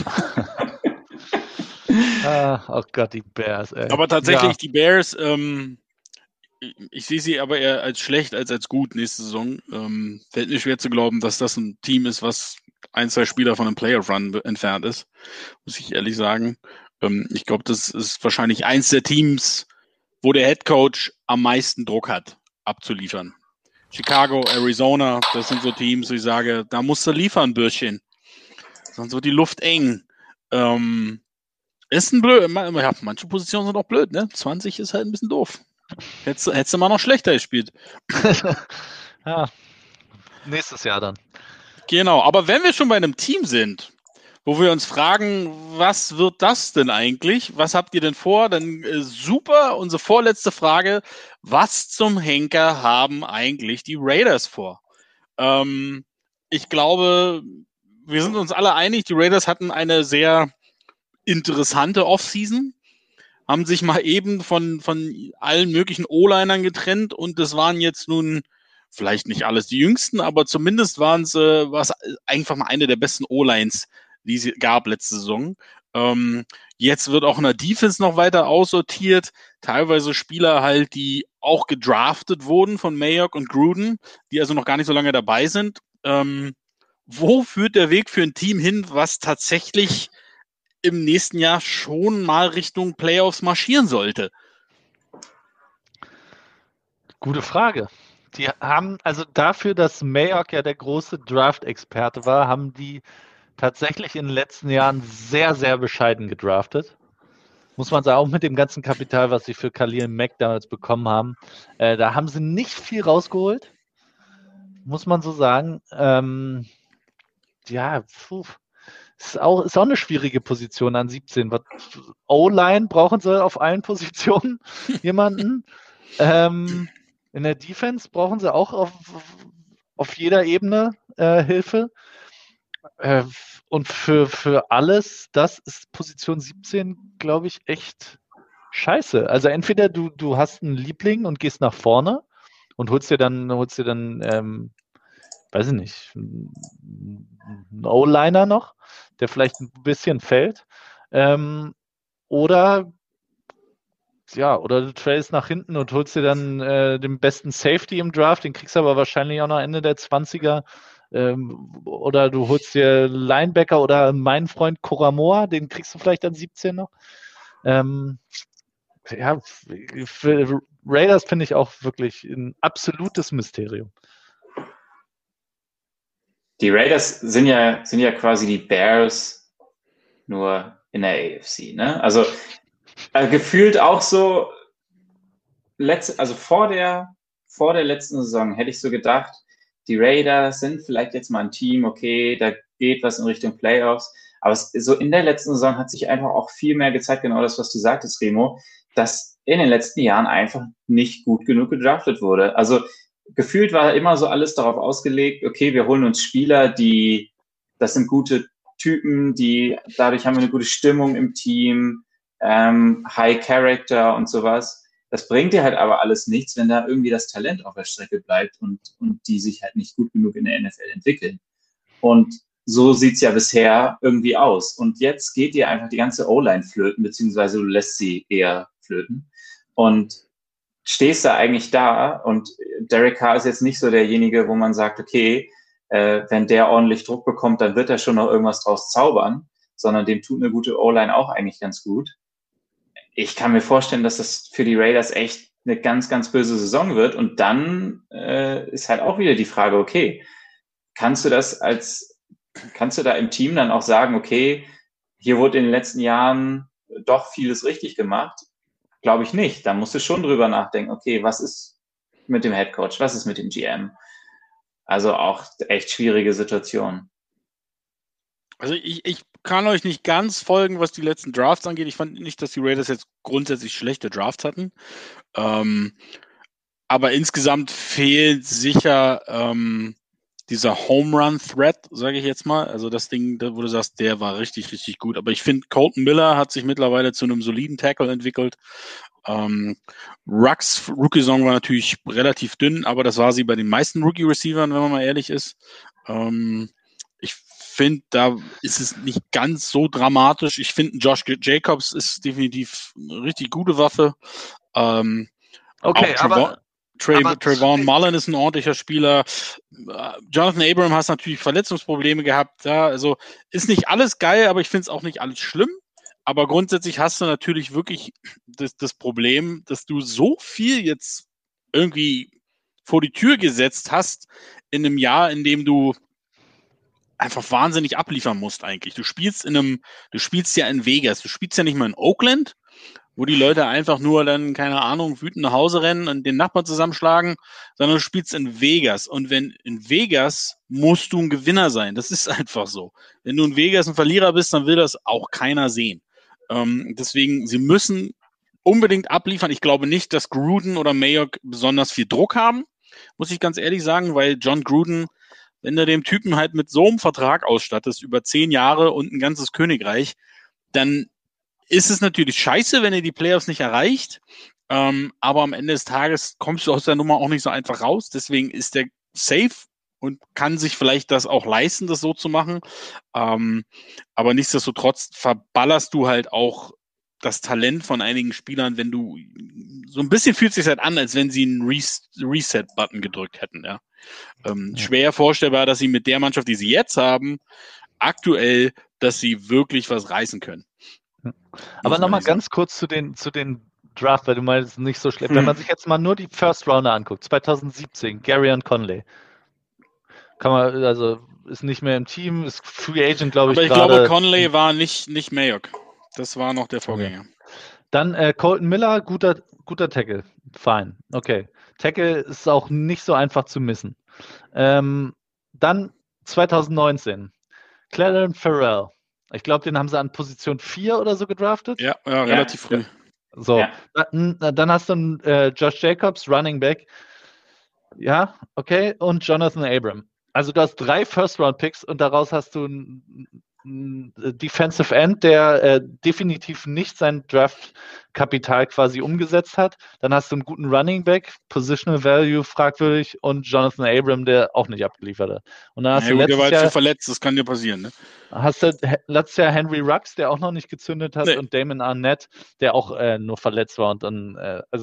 Oh Gott, die Bears, ey. Aber tatsächlich, die Bears, ich sehe sie aber eher als schlecht als gut nächste Saison. Fällt mir schwer zu glauben, dass das ein Team ist, was 1-2 Spieler von einem Playoff-Run entfernt ist, muss ich ehrlich sagen. Ich glaube, das ist wahrscheinlich eins der Teams, wo der Headcoach am meisten Druck hat, abzuliefern. Chicago, Arizona, das sind so Teams, wo ich sage, da musst du liefern, Bürschchen. Sonst wird die Luft eng. Ist ein blöd. Ja, manche Positionen sind auch blöd, ne? 20 ist halt ein bisschen doof. Hättest du mal noch schlechter gespielt. Ja, nächstes Jahr dann. Genau, aber wenn wir schon bei einem Team sind, wo wir uns fragen, was wird das denn eigentlich? Was habt ihr denn vor? Dann super, unsere vorletzte Frage. Was zum Henker haben eigentlich die Raiders vor? Ich glaube, wir sind uns alle einig, die Raiders hatten eine sehr interessante Offseason, haben sich mal eben von allen möglichen O-Linern getrennt und das waren jetzt nun vielleicht nicht alles die jüngsten, aber zumindest war es einfach mal eine der besten O-Lines, die es gab letzte Saison. Jetzt wird auch in der Defense noch weiter aussortiert. Teilweise Spieler halt, die auch gedraftet wurden von Mayock und Gruden, die also noch gar nicht so lange dabei sind. Wo führt der Weg für ein Team hin, was tatsächlich im nächsten Jahr schon mal Richtung Playoffs marschieren sollte? Gute Frage. Die haben, also dafür, dass Mayock ja der große Draft-Experte war, haben die tatsächlich in den letzten Jahren sehr, sehr bescheiden gedraftet. Muss man sagen, auch mit dem ganzen Kapital, was sie für Khalil Mack damals bekommen haben. Da haben sie nicht viel rausgeholt, muss man so sagen. Ist auch eine schwierige Position an 17. O-Line brauchen sie auf allen Positionen jemanden. In der Defense brauchen sie auch auf jeder Ebene Hilfe. Und für alles, das ist Position 17, glaube ich, echt scheiße. Also entweder du hast einen Liebling und gehst nach vorne und holst dir dann weiß ich nicht, einen O-Liner noch, der vielleicht ein bisschen fällt. Oder du tradest nach hinten und holst dir dann den besten Safety im Draft, den kriegst du aber wahrscheinlich auch noch Ende der 20er. Oder du holst dir Linebacker oder meinen Freund Koramoah, den kriegst du vielleicht an 17 noch. Für Raiders finde ich auch wirklich ein absolutes Mysterium. Die Raiders sind ja quasi die Bears nur in der AFC, ne? Also gefühlt auch so, vor der letzten Saison hätte ich so gedacht, die Raiders sind vielleicht jetzt mal ein Team, okay, da geht was in Richtung Playoffs, aber so in der letzten Saison hat sich einfach auch viel mehr gezeigt, genau das, was du sagtest, Remo, dass in den letzten Jahren einfach nicht gut genug gedraftet wurde. Also gefühlt war immer so alles darauf ausgelegt, okay, wir holen uns Spieler, das sind gute Typen, dadurch haben wir eine gute Stimmung im Team, High Character und sowas. Das bringt dir halt aber alles nichts, wenn da irgendwie das Talent auf der Strecke bleibt und die sich halt nicht gut genug in der NFL entwickeln. Und so sieht's ja bisher irgendwie aus. Und jetzt geht dir einfach die ganze O-Line flöten, beziehungsweise du lässt sie eher flöten. Und stehst da eigentlich da und Derek Carr ist jetzt nicht so derjenige, wo man sagt, okay, wenn der ordentlich Druck bekommt, dann wird er schon noch irgendwas draus zaubern, sondern dem tut eine gute O-Line auch eigentlich ganz gut. Ich kann mir vorstellen, dass das für die Raiders echt eine ganz, ganz böse Saison wird und dann ist halt auch wieder die Frage, okay, kannst du da im Team dann auch sagen, okay, hier wurde in den letzten Jahren doch vieles richtig gemacht? Glaube ich nicht. Da musst du schon drüber nachdenken, okay, was ist mit dem Headcoach, was ist mit dem GM? Also auch echt schwierige Situation. Also ich kann euch nicht ganz folgen, was die letzten Drafts angeht. Ich fand nicht, dass die Raiders jetzt grundsätzlich schlechte Drafts hatten. Aber insgesamt fehlt sicher dieser Home-Run-Threat, sage ich jetzt mal. Also das Ding, wo du sagst, der war richtig, richtig gut. Aber ich finde, Colton Miller hat sich mittlerweile zu einem soliden Tackle entwickelt. Ruggs Rookie-Saison war natürlich relativ dünn, aber das war sie bei den meisten Rookie-Receivern, wenn man mal ehrlich ist. Ich finde, da ist es nicht ganz so dramatisch. Ich finde, Josh Jacobs ist definitiv eine richtig gute Waffe. Okay, aber Trayvon Mullen ist ein ordentlicher Spieler. Jonathan Abram hat natürlich Verletzungsprobleme gehabt. Ja, also ist nicht alles geil, aber ich finde es auch nicht alles schlimm. Aber grundsätzlich hast du natürlich wirklich das Problem, dass du so viel jetzt irgendwie vor die Tür gesetzt hast in einem Jahr, in dem du einfach wahnsinnig abliefern musst eigentlich. Du spielst ja in Vegas, du spielst ja nicht mal in Oakland, wo die Leute einfach nur dann, keine Ahnung, wütend nach Hause rennen und den Nachbarn zusammenschlagen, sondern du spielst in Vegas. Und in Vegas musst du ein Gewinner sein. Das ist einfach so. Wenn du in Vegas ein Verlierer bist, dann will das auch keiner sehen. Deswegen, sie müssen unbedingt abliefern. Ich glaube nicht, dass Gruden oder Mayock besonders viel Druck haben, muss ich ganz ehrlich sagen, weil John Gruden, wenn du dem Typen halt mit so einem Vertrag ausstattest, über 10 Jahre und ein ganzes Königreich, dann ist es natürlich scheiße, wenn ihr die Playoffs nicht erreicht, aber am Ende des Tages kommst du aus der Nummer auch nicht so einfach raus, deswegen ist der safe und kann sich vielleicht das auch leisten, das so zu machen, aber nichtsdestotrotz verballerst du halt auch das Talent von einigen Spielern, wenn du so ein bisschen fühlt sich halt an, als wenn sie einen Reset-Button gedrückt hätten, ja. Schwer vorstellbar, dass sie mit der Mannschaft, die sie jetzt haben, aktuell, dass sie wirklich was reißen können. Aber nochmal ganz kurz zu den Draft, weil du meinst, nicht so schlecht. Wenn man sich jetzt mal nur die First Rounder anguckt, 2017, Garyon Conley. Ist nicht mehr im Team, ist Free Agent, glaube ich. Aber ich glaube, Conley war nicht Mayock. Das war noch der Vorgänger. Okay. Dann Colton Miller, guter Tackle. Fein. Okay. Tackle ist auch nicht so einfach zu missen. Dann 2019, Clarence Farrell. Ich glaube, den haben sie an Position 4 oder so gedraftet. Ja, relativ früh. So, ja. Dann hast du Josh Jacobs, Running Back. Ja, okay. Und Jonathan Abram. Also du hast 3 First-Round-Picks und daraus hast du einen Defensive End, der definitiv nicht sein Draft-Kapital quasi umgesetzt hat. Dann hast du einen guten Running Back, Positional Value fragwürdig und Jonathan Abram, der auch nicht abgeliefert hat. Und dann hast du der war jetzt verletzt, das kann dir passieren, ne? Hast du letztes Jahr Henry Ruggs, der auch noch nicht gezündet hat, und Damon Arnett, der auch nur verletzt war und dann,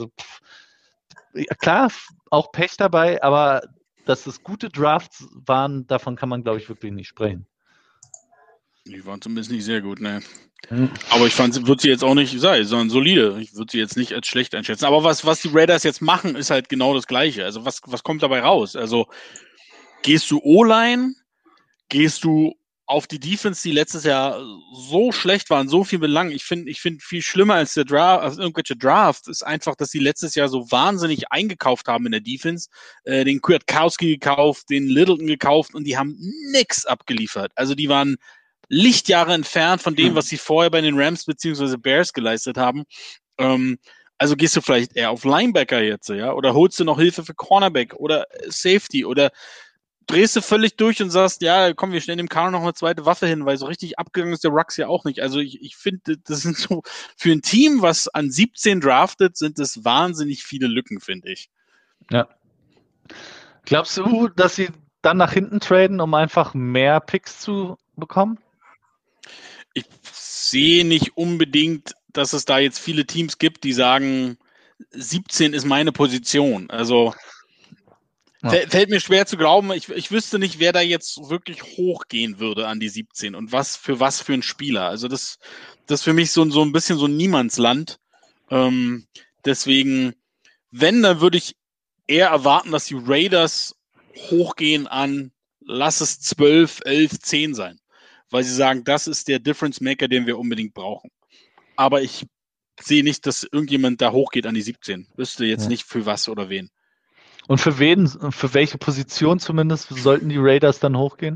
klar, auch Pech dabei, aber dass es gute Drafts waren, davon kann man, glaube ich, wirklich nicht sprechen. Die waren zumindest nicht sehr gut, ne? Aber ich würde sie jetzt auch nicht sagen, sondern solide. Ich würde sie jetzt nicht als schlecht einschätzen. Aber was die Raiders jetzt machen, ist halt genau das Gleiche. Also was kommt dabei raus? Also gehst du O-Line, gehst du auf die Defense, die letztes Jahr so schlecht waren, so viel Belang. Ich finde viel schlimmer als irgendwelche Drafts ist einfach, dass sie letztes Jahr so wahnsinnig eingekauft haben in der Defense. Den Kwiatkowski gekauft, den Littleton gekauft und die haben nix abgeliefert. Also die waren Lichtjahre entfernt von dem, was sie vorher bei den Rams bzw. Bears geleistet haben. Also gehst du vielleicht eher auf Linebacker jetzt, ja? Oder holst du noch Hilfe für Cornerback oder Safety oder drehst du völlig durch und sagst, ja, komm, wir stellen dem Karl noch eine zweite Waffe hin, weil so richtig abgegangen ist der Ruggs ja auch nicht. Also ich finde, das sind so, für ein Team, was an 17 draftet, sind das wahnsinnig viele Lücken, finde ich. Ja. Glaubst du, dass sie dann nach hinten traden, um einfach mehr Picks zu bekommen? Ich sehe nicht unbedingt, dass es da jetzt viele Teams gibt, die sagen, 17 ist meine Position. Also fällt mir schwer zu glauben. Ich wüsste nicht, wer da jetzt wirklich hochgehen würde an die 17 und was für ein Spieler. Also das ist für mich so ein bisschen so ein Niemandsland. Deswegen, dann würde ich eher erwarten, dass die Raiders hochgehen an, lass es 12, 11, 10 sein. Weil sie sagen, das ist der Difference Maker, den wir unbedingt brauchen. Aber ich sehe nicht, dass irgendjemand da hochgeht an die 17. Wüsste jetzt nicht für was oder wen. Und für welche Position zumindest sollten die Raiders dann hochgehen?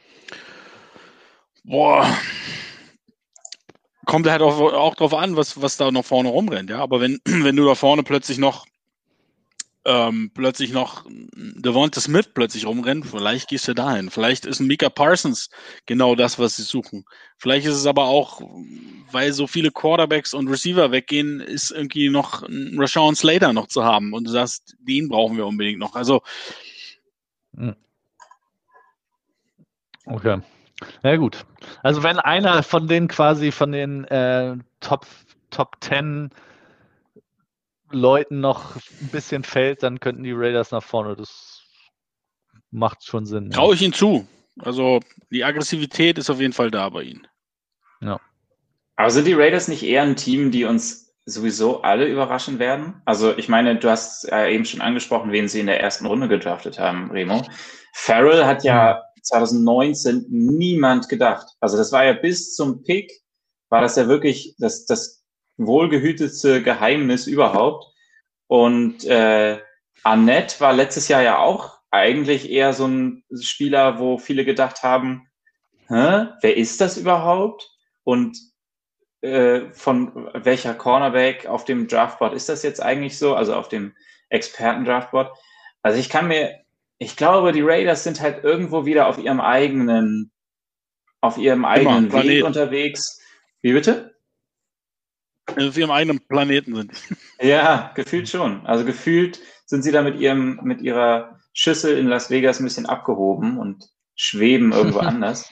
Boah. Kommt halt auch drauf an, was da noch vorne rumrennt, ja. Aber wenn du da vorne plötzlich noch Devonta Smith plötzlich rumrennt, vielleicht gehst du dahin. Vielleicht ist ein Micah Parsons genau das, was sie suchen. Vielleicht ist es aber auch, weil so viele Quarterbacks und Receiver weggehen, ist irgendwie noch ein Rashawn Slater noch zu haben und du sagst, den brauchen wir unbedingt noch. Also okay. Na gut. Also wenn einer von den Top 10 Leuten noch ein bisschen fällt, dann könnten die Raiders nach vorne. Das macht schon Sinn. Traue ich ihnen zu. Also die Aggressivität ist auf jeden Fall da bei ihnen. Ja. Aber sind die Raiders nicht eher ein Team, die uns sowieso alle überraschen werden? Also ich meine, du hast eben schon angesprochen, wen sie in der ersten Runde gedraftet haben, Remo. Farrell hat ja 2019 niemand gedacht. Also das war ja bis zum Pick, war das ja wirklich das wohlgehütetste Geheimnis überhaupt. Und Annette war letztes Jahr ja auch eigentlich eher so ein Spieler, wo viele gedacht haben, wer ist das überhaupt? Und von welcher Cornerback auf dem Draftboard ist das jetzt eigentlich so? Also auf dem Experten-Draftboard. Also ich glaube, die Raiders sind halt irgendwo wieder auf ihrem eigenen Weg unterwegs. Wie bitte? Auf ihrem eigenen Planeten sind. Ja, gefühlt schon. Also gefühlt sind sie da mit ihrer Schüssel in Las Vegas ein bisschen abgehoben und schweben irgendwo anders.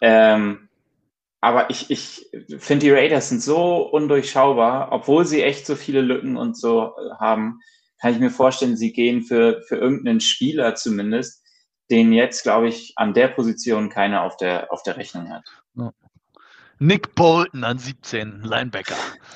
Aber ich finde, die Raiders sind so undurchschaubar, obwohl sie echt so viele Lücken und so haben, kann ich mir vorstellen, sie gehen für irgendeinen Spieler zumindest, den jetzt, glaube ich, an der Position keiner auf der Rechnung hat. Nick Bolton an 17, Linebacker.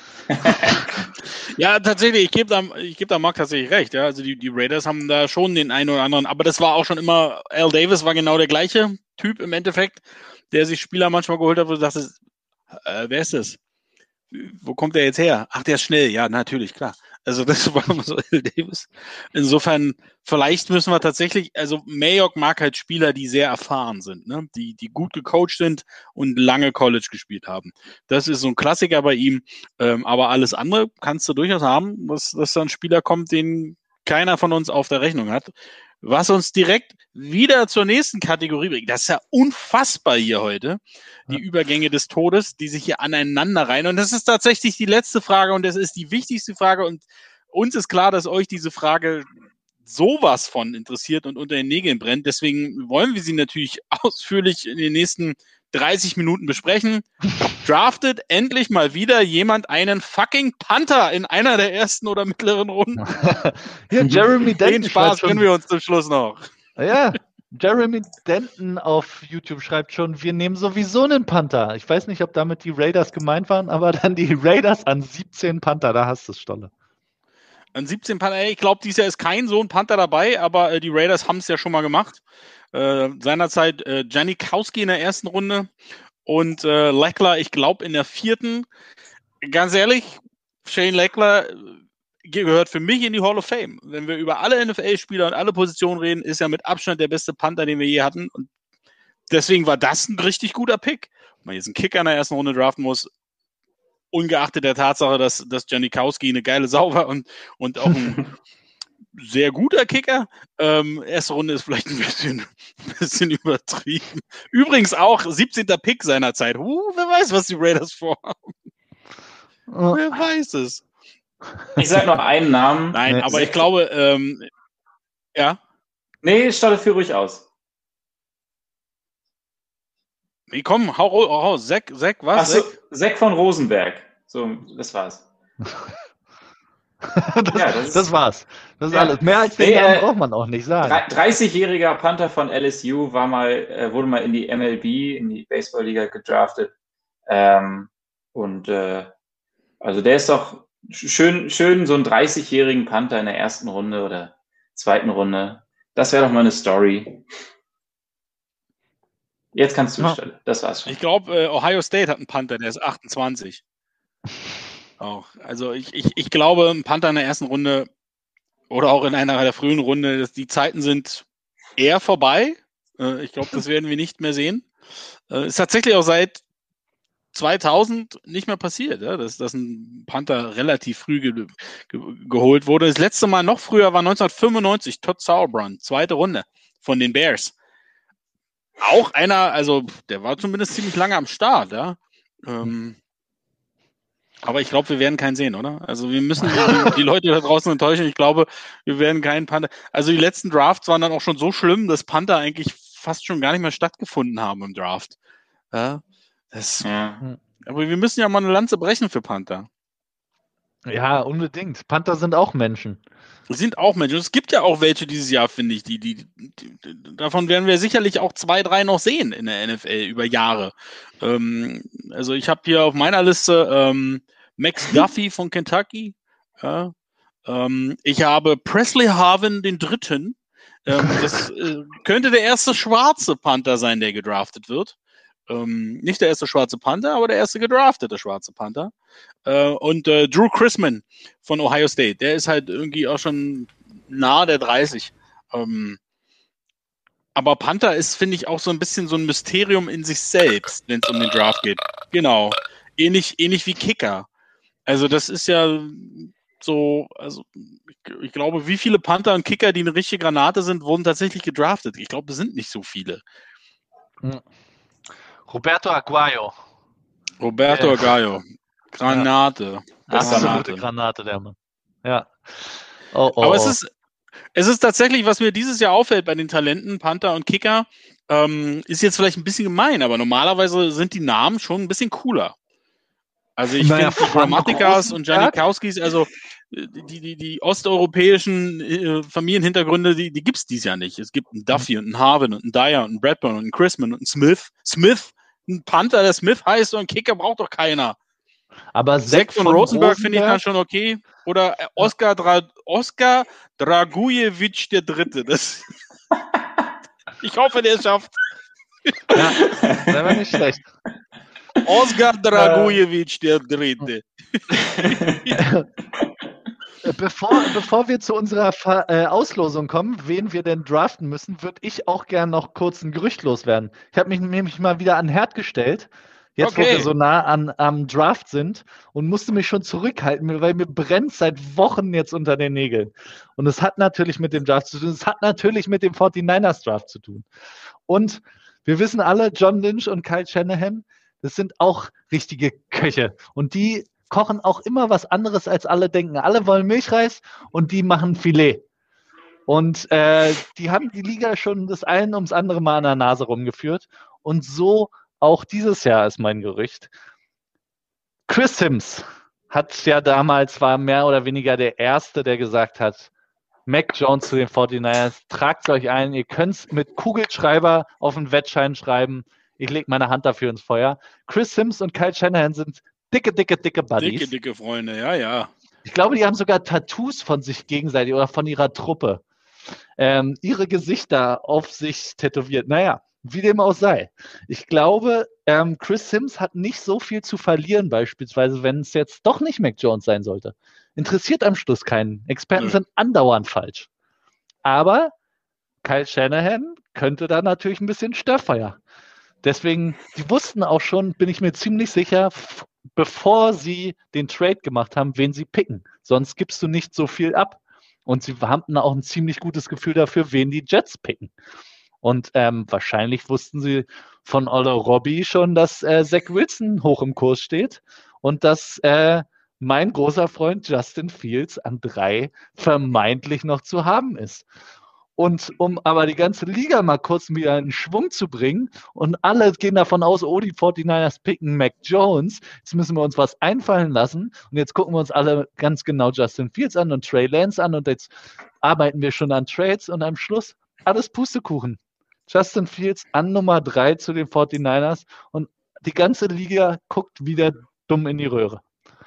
Ja, tatsächlich, ich gebe da Marc tatsächlich recht. Ja. Also die Raiders haben da schon den einen oder anderen, aber das war auch schon immer, Al Davis war genau der gleiche Typ im Endeffekt, der sich Spieler manchmal geholt hat, wo du dachtest, wer ist das? Wo kommt der jetzt her? Ach, der ist schnell. Ja, natürlich, klar. Also das war immer so Al Davis. Insofern, vielleicht müssen wir tatsächlich, also Mayock mag halt Spieler, die sehr erfahren sind, ne? Die gut gecoacht sind und lange College gespielt haben. Das ist so ein Klassiker bei ihm. Aber alles andere kannst du durchaus haben, dass da ein Spieler kommt, den keiner von uns auf der Rechnung hat. Was uns direkt wieder zur nächsten Kategorie bringt. Das ist ja unfassbar hier heute. Die Übergänge des Todes, die sich hier aneinander reihen. Und das ist tatsächlich die letzte Frage und das ist die wichtigste Frage. Und uns ist klar, dass euch diese Frage sowas von interessiert und unter den Nägeln brennt. Deswegen wollen wir sie natürlich ausführlich in den nächsten 30 Minuten besprechen. Draftet endlich mal wieder jemand einen fucking Panther in einer der ersten oder mittleren Runden? Ja, Jeremy Denton. Den Spaß können wir uns zum Schluss noch. Ja, Jeremy Denton auf YouTube schreibt schon, wir nehmen sowieso einen Panther. Ich weiß nicht, ob damit die Raiders gemeint waren, aber dann die Raiders an 17 Panther, da hast du es, Stolle. An 17 Panther, ich glaube, dieses Jahr ist kein so ein Panther dabei, aber die Raiders haben es ja schon mal gemacht. Seinerzeit Janikowski in der ersten Runde und Leckler, ich glaube, in der 4. Ganz ehrlich, Shane Leckler gehört für mich in die Hall of Fame. Wenn wir über alle NFL-Spieler und alle Positionen reden, ist er mit Abstand der beste Panther, den wir je hatten. Und deswegen war das ein richtig guter Pick. Wenn man jetzt einen Kicker in der ersten Runde draften muss, ungeachtet der Tatsache, dass Janikowski eine geile Sau war und auch ein sehr guter Kicker. Erste Runde ist vielleicht ein bisschen übertrieben. Übrigens auch 17. Pick seiner Zeit. Wer weiß, was die Raiders vorhaben. Wer weiß es. Ich sag noch einen Namen. Nein, aber ich glaube, ja. Nee, Stolle, führ ruhig aus. Nee, komm, hau raus. Zach, was? Achso, Zach von Rosenberg. So, das war's. Das war's. Das ist alles. Mehr als den Namen braucht man auch nicht sagen. 30-jähriger Panther von LSU wurde mal in die MLB, in die Baseballliga gedraftet. Also der ist doch schön so einen 30-jährigen Panther in der ersten Runde oder zweiten Runde. Das wäre doch mal eine Story. Jetzt kannst du stellen. Das war's schon. Ich glaube, Ohio State hat einen Panther, der ist 28. Auch. Also ich glaube, ein Panther in der ersten Runde oder auch in einer der frühen Runde, die Zeiten sind eher vorbei. Ich glaube, das werden wir nicht mehr sehen. Ist tatsächlich auch seit 2000 nicht mehr passiert, ja, dass ein Panther relativ früh geholt wurde. Das letzte Mal noch früher war 1995 Todd Sauerbrunn, 2. Runde von den Bears. Auch einer, also der war zumindest ziemlich lange am Start, ja. Aber ich glaube, wir werden keinen sehen, oder? Also wir müssen die Leute da draußen enttäuschen. Ich glaube, wir werden keinen Panther. Also die letzten Drafts waren dann auch schon so schlimm, dass Panther eigentlich fast schon gar nicht mehr stattgefunden haben im Draft. Ja, aber wir müssen ja mal eine Lanze brechen für Panther. Ja, unbedingt. Panther sind auch Menschen. Sind auch Menschen. Es gibt ja auch welche dieses Jahr, finde ich. Davon werden wir sicherlich auch 2, 3 noch sehen in der NFL über Jahre. Also ich habe hier auf meiner Liste Max Duffy von Kentucky. Ja. Ich habe Presley Harvin den 3. Das könnte der erste schwarze Panther sein, der gedraftet wird. Nicht der erste schwarze Panther, aber der erste gedraftete schwarze Panther. Und Drew Chrisman von Ohio State, der ist halt irgendwie auch schon nahe der 30. Aber Panther ist, finde ich, auch so ein bisschen so ein Mysterium in sich selbst, wenn es um den Draft geht. Genau. Ähnlich wie Kicker. Also das ist ja so, also ich glaube, wie viele Panther und Kicker, die eine richtige Granate sind, wurden tatsächlich gedraftet. Ich glaube, es sind nicht so viele. Roberto Aguayo. Granate. Ja. Absolute Granate, der Mann. Ja. Aber es ist tatsächlich, was mir dieses Jahr auffällt bei den Talenten, Panther und Kicker, ist jetzt vielleicht ein bisschen gemein, aber normalerweise sind die Namen schon ein bisschen cooler. Also ich finde die Grammatikas und Janikowskis, also die osteuropäischen Familienhintergründe, die gibt es dieses Jahr nicht. Es gibt einen Duffy und einen Harvin und einen Dyer und einen Bradburn und einen Chrisman und einen Smith. Ein Panther, der Smith heißt, und einen Kicker braucht doch keiner. Aber Zach von Rosenberg finde ich dann schon okay. Oder Oskar Dragujevic der Dritte. Ich hoffe, der es schafft. Ja, das war nicht schlecht. Oskar Dragujevic der Dritte. Bevor wir zu unserer Auslosung kommen, wen wir denn draften müssen, würde ich auch gerne noch kurz ein Gerücht loswerden. Ich habe mich nämlich mal wieder an den Herd gestellt, jetzt wo wir so nah am Draft sind, und musste mich schon zurückhalten, weil mir brennt seit Wochen jetzt unter den Nägeln. Und es hat natürlich mit dem Draft zu tun, es hat natürlich mit dem 49ers Draft zu tun. Und wir wissen alle, John Lynch und Kyle Shanahan, das sind auch richtige Köche. Und die kochen auch immer was anderes, als alle denken. Alle wollen Milchreis und die machen Filet. Und die haben die Liga schon das eine ums andere Mal an der Nase rumgeführt. Und so auch dieses Jahr ist mein Gerücht. Chris Sims hat ja damals, war mehr oder weniger der Erste, der gesagt hat, Mac Jones zu den 49ers, tragt euch ein, ihr könnt es mit Kugelschreiber auf den Wettschein schreiben. Ich lege meine Hand dafür ins Feuer. Chris Sims und Kyle Shanahan sind dicke Buddies. Dicke Freunde, ja. Ich glaube, die haben sogar Tattoos von sich gegenseitig oder von ihrer Truppe. Ihre Gesichter auf sich tätowiert. Naja, wie dem auch sei. Ich glaube, Chris Sims hat nicht so viel zu verlieren, beispielsweise, wenn es jetzt doch nicht Mac Jones sein sollte. Interessiert am Schluss keinen. Experten sind andauernd falsch. Aber Kyle Shanahan könnte da natürlich ein bisschen Störfeuer. Deswegen, die wussten auch schon, bin ich mir ziemlich sicher, bevor sie den Trade gemacht haben, wen sie picken. Sonst gibst du nicht so viel ab. Und sie hatten auch ein ziemlich gutes Gefühl dafür, wen die Jets picken. Und wahrscheinlich wussten sie von Olle Robbie schon, dass Zach Wilson hoch im Kurs steht und dass mein großer Freund Justin Fields an 3 vermeintlich noch zu haben ist. Und um aber die ganze Liga mal kurz wieder in Schwung zu bringen, und alle gehen davon aus, die 49ers picken Mac Jones, jetzt müssen wir uns was einfallen lassen, und jetzt gucken wir uns alle ganz genau Justin Fields an und Trey Lance an, und jetzt arbeiten wir schon an Trades, und am Schluss alles Pustekuchen. Justin Fields an Nummer 3 zu den 49ers, und die ganze Liga guckt wieder dumm in die Röhre.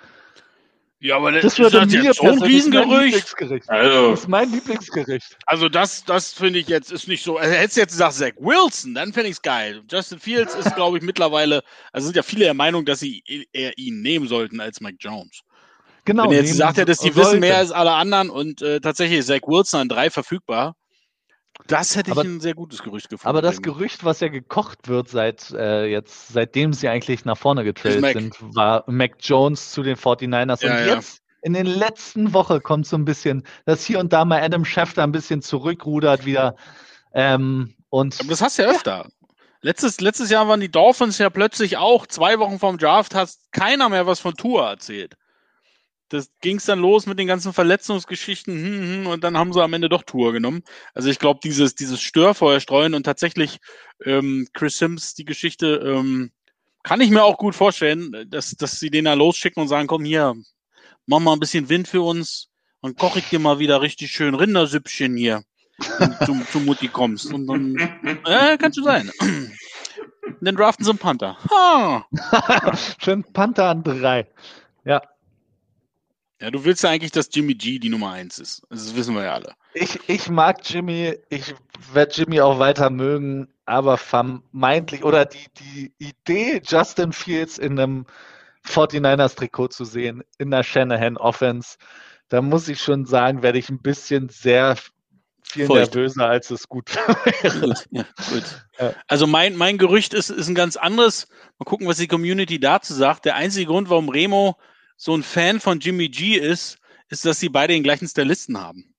Ja, aber das ist jetzt so ein Riesengerücht. Das ist mein Lieblingsgericht. Also das finde ich jetzt ist nicht so. Also hättest du jetzt gesagt, Zach Wilson, dann fände ich es geil. Justin Fields ist, glaube ich, mittlerweile, also sind ja viele der Meinung, dass sie eher ihn nehmen sollten als Mike Jones. Genau. Wenn er jetzt gesagt hätte, die wissen mehr als alle anderen, und tatsächlich ist Zach Wilson an 3 verfügbar, das hätte ich ein sehr gutes Gerücht gefunden. Aber das Gerücht, was ja gekocht wird seitdem sie eigentlich nach vorne getradet sind, war Mac Jones zu den 49ers. Und jetzt in den letzten Wochen kommt so ein bisschen, dass hier und da mal Adam Schefter ein bisschen zurückrudert wieder. Aber das hast du ja öfter. Letztes Jahr waren die Dolphins ja plötzlich auch 2 Wochen vorm Draft, hat keiner mehr was von Tua erzählt. Das ging es dann los mit den ganzen Verletzungsgeschichten und dann haben sie am Ende doch Tour genommen. Also ich glaube, dieses Störfeuer streuen und tatsächlich Chris Sims, die Geschichte, kann ich mir auch gut vorstellen, dass sie den da losschicken und sagen, komm hier, mach mal ein bisschen Wind für uns und koche ich dir mal wieder richtig schön Rindersüppchen hier, wenn du zu Mutti kommst. Und dann, kann schon sein. Und dann draften sie einen Panther. Schön Panther an 3. Ja. Ja, du willst ja eigentlich, dass Jimmy G die Nummer 1 ist. Das wissen wir ja alle. Ich mag Jimmy, ich werde Jimmy auch weiter mögen, aber vermeintlich, oder die Idee, Justin Fields in einem 49ers-Trikot zu sehen, in der Shanahan-Offense, da muss ich schon sagen, werde ich ein bisschen sehr viel nervöser, als es gut wäre. Gut, ja, gut. Ja. Also mein Gerücht ist ein ganz anderes. Mal gucken, was die Community dazu sagt. Der einzige Grund, warum Remo so ein Fan von Jimmy G ist, dass sie beide den gleichen Stylisten haben.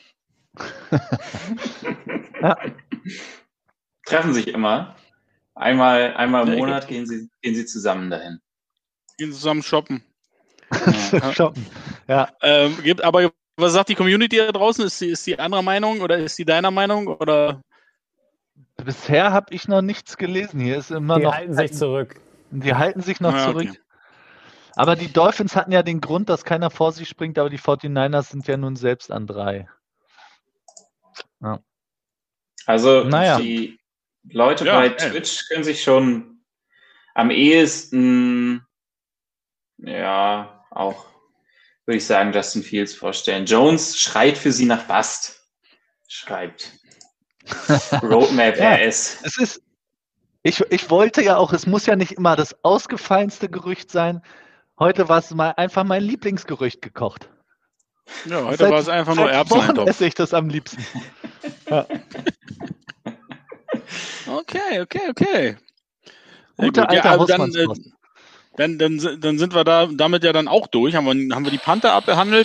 Ja. Treffen sich immer. Einmal im Monat gehen sie zusammen dahin. Gehen zusammen shoppen. Ja. Shoppen. Ja. Aber was sagt die Community da draußen? Ist die anderer Meinung oder ist die deiner Meinung? Oder? Bisher habe ich noch nichts gelesen. Hier ist immer die noch. Halten sich zurück. Die halten sich noch zurück. Okay. Aber die Dolphins hatten ja den Grund, dass keiner vor sie springt, aber die 49ers sind ja nun selbst an 3. Ja. Also die Leute bei Twitch können sich schon am ehesten auch, würde ich sagen, Justin Fields vorstellen. Jones schreit für sie nach Bast. Schreibt. Roadmap RS. Es ist, ich wollte ja auch, es muss ja nicht immer das ausgefallenste Gerücht sein. Heute war es mal einfach mein Lieblingsgerücht gekocht. Ja, heute war es einfach nur Erbseneintopf. Esse ich das am liebsten. Ja. Okay. Guter alter Hausmannskost. Dann sind wir damit ja dann auch durch. Haben wir die Panther abgehandelt.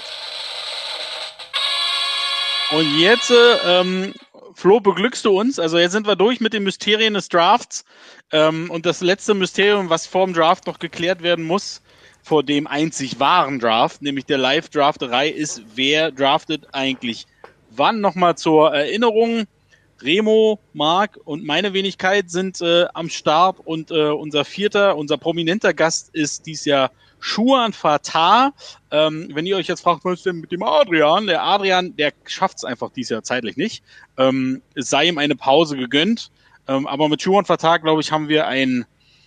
Und jetzt, Flo, beglückst du uns? Also jetzt sind wir durch mit den Mysterien des Drafts. Und das letzte Mysterium, was vor dem Draft noch geklärt werden muss, vor dem einzig wahren Draft, nämlich der Live-Drafterei, ist, wer draftet eigentlich wann. Nochmal zur Erinnerung. Remo, Marc und meine Wenigkeit sind am Start und unser prominenter Gast ist dies Jahr Schuhan Fatah. Wenn ihr euch jetzt fragt, was ist denn mit dem Adrian? Der Adrian, der schafft es einfach dieses Jahr zeitlich nicht. Es sei ihm eine Pause gegönnt. Aber mit Schuhan Fatah, glaube ich, haben wir einen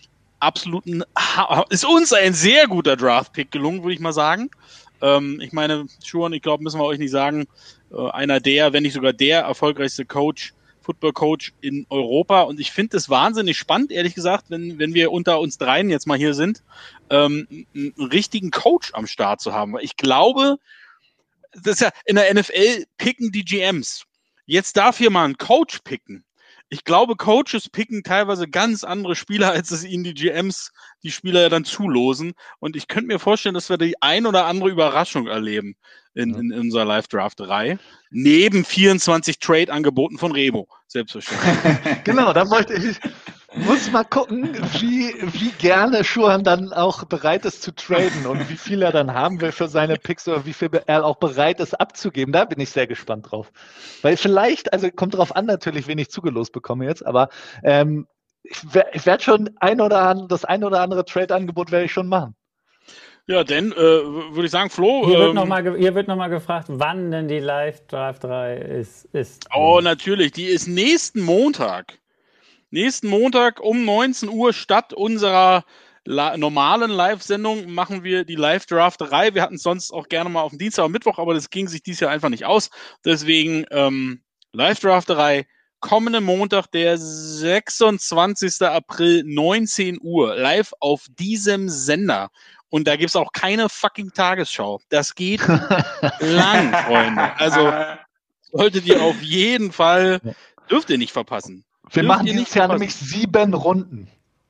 ist uns ein sehr guter Draft-Pick gelungen, würde ich mal sagen. Ich meine, Schuhan, ich glaube, müssen wir euch nicht sagen, einer der, wenn nicht sogar der erfolgreichste Football-Coach in Europa. Und ich finde es wahnsinnig spannend, ehrlich gesagt, wenn wir unter uns dreien jetzt mal hier sind, einen richtigen Coach am Start zu haben. Weil ich glaube, das ist ja in der NFL picken die GMs. Jetzt darf hier mal ein Coach picken. Ich glaube, Coaches picken teilweise ganz andere Spieler, als es ihnen die GMs, die Spieler ja dann zulosen. Und ich könnte mir vorstellen, dass wir die ein oder andere Überraschung erleben in unserer Live-Drafterei. Neben 24 Trade-Angeboten von Remo, selbstverständlich. Genau, da muss mal gucken, wie gerne Schuhan dann auch bereit ist zu traden und wie viel er dann haben will für seine Picks oder wie viel er auch bereit ist abzugeben. Da bin ich sehr gespannt drauf. Weil vielleicht, also kommt drauf an natürlich, wen ich zugelost bekomme jetzt, aber ich werde schon das ein oder andere Trade-Angebot werde ich schon machen. Ja, denn würde ich sagen, Flo. Hier wird noch mal gefragt, wann denn die Live-Drafterei ist. Oh, natürlich. Die ist nächsten Montag. Nächsten Montag um 19 Uhr statt unserer normalen Live-Sendung machen wir die Live-Drafterei. Wir hatten es sonst auch gerne mal auf den Dienstag und Mittwoch, aber das ging sich dieses Jahr einfach nicht aus. Deswegen Live-Drafterei kommenden Montag, der 26. April, 19 Uhr, live auf diesem Sender. Und da gibt es auch keine fucking Tagesschau. Das geht lang, Freunde. Also solltet ihr auf jeden Fall, dürft ihr nicht verpassen. Wir machen dieses Jahr nämlich 7 Runden.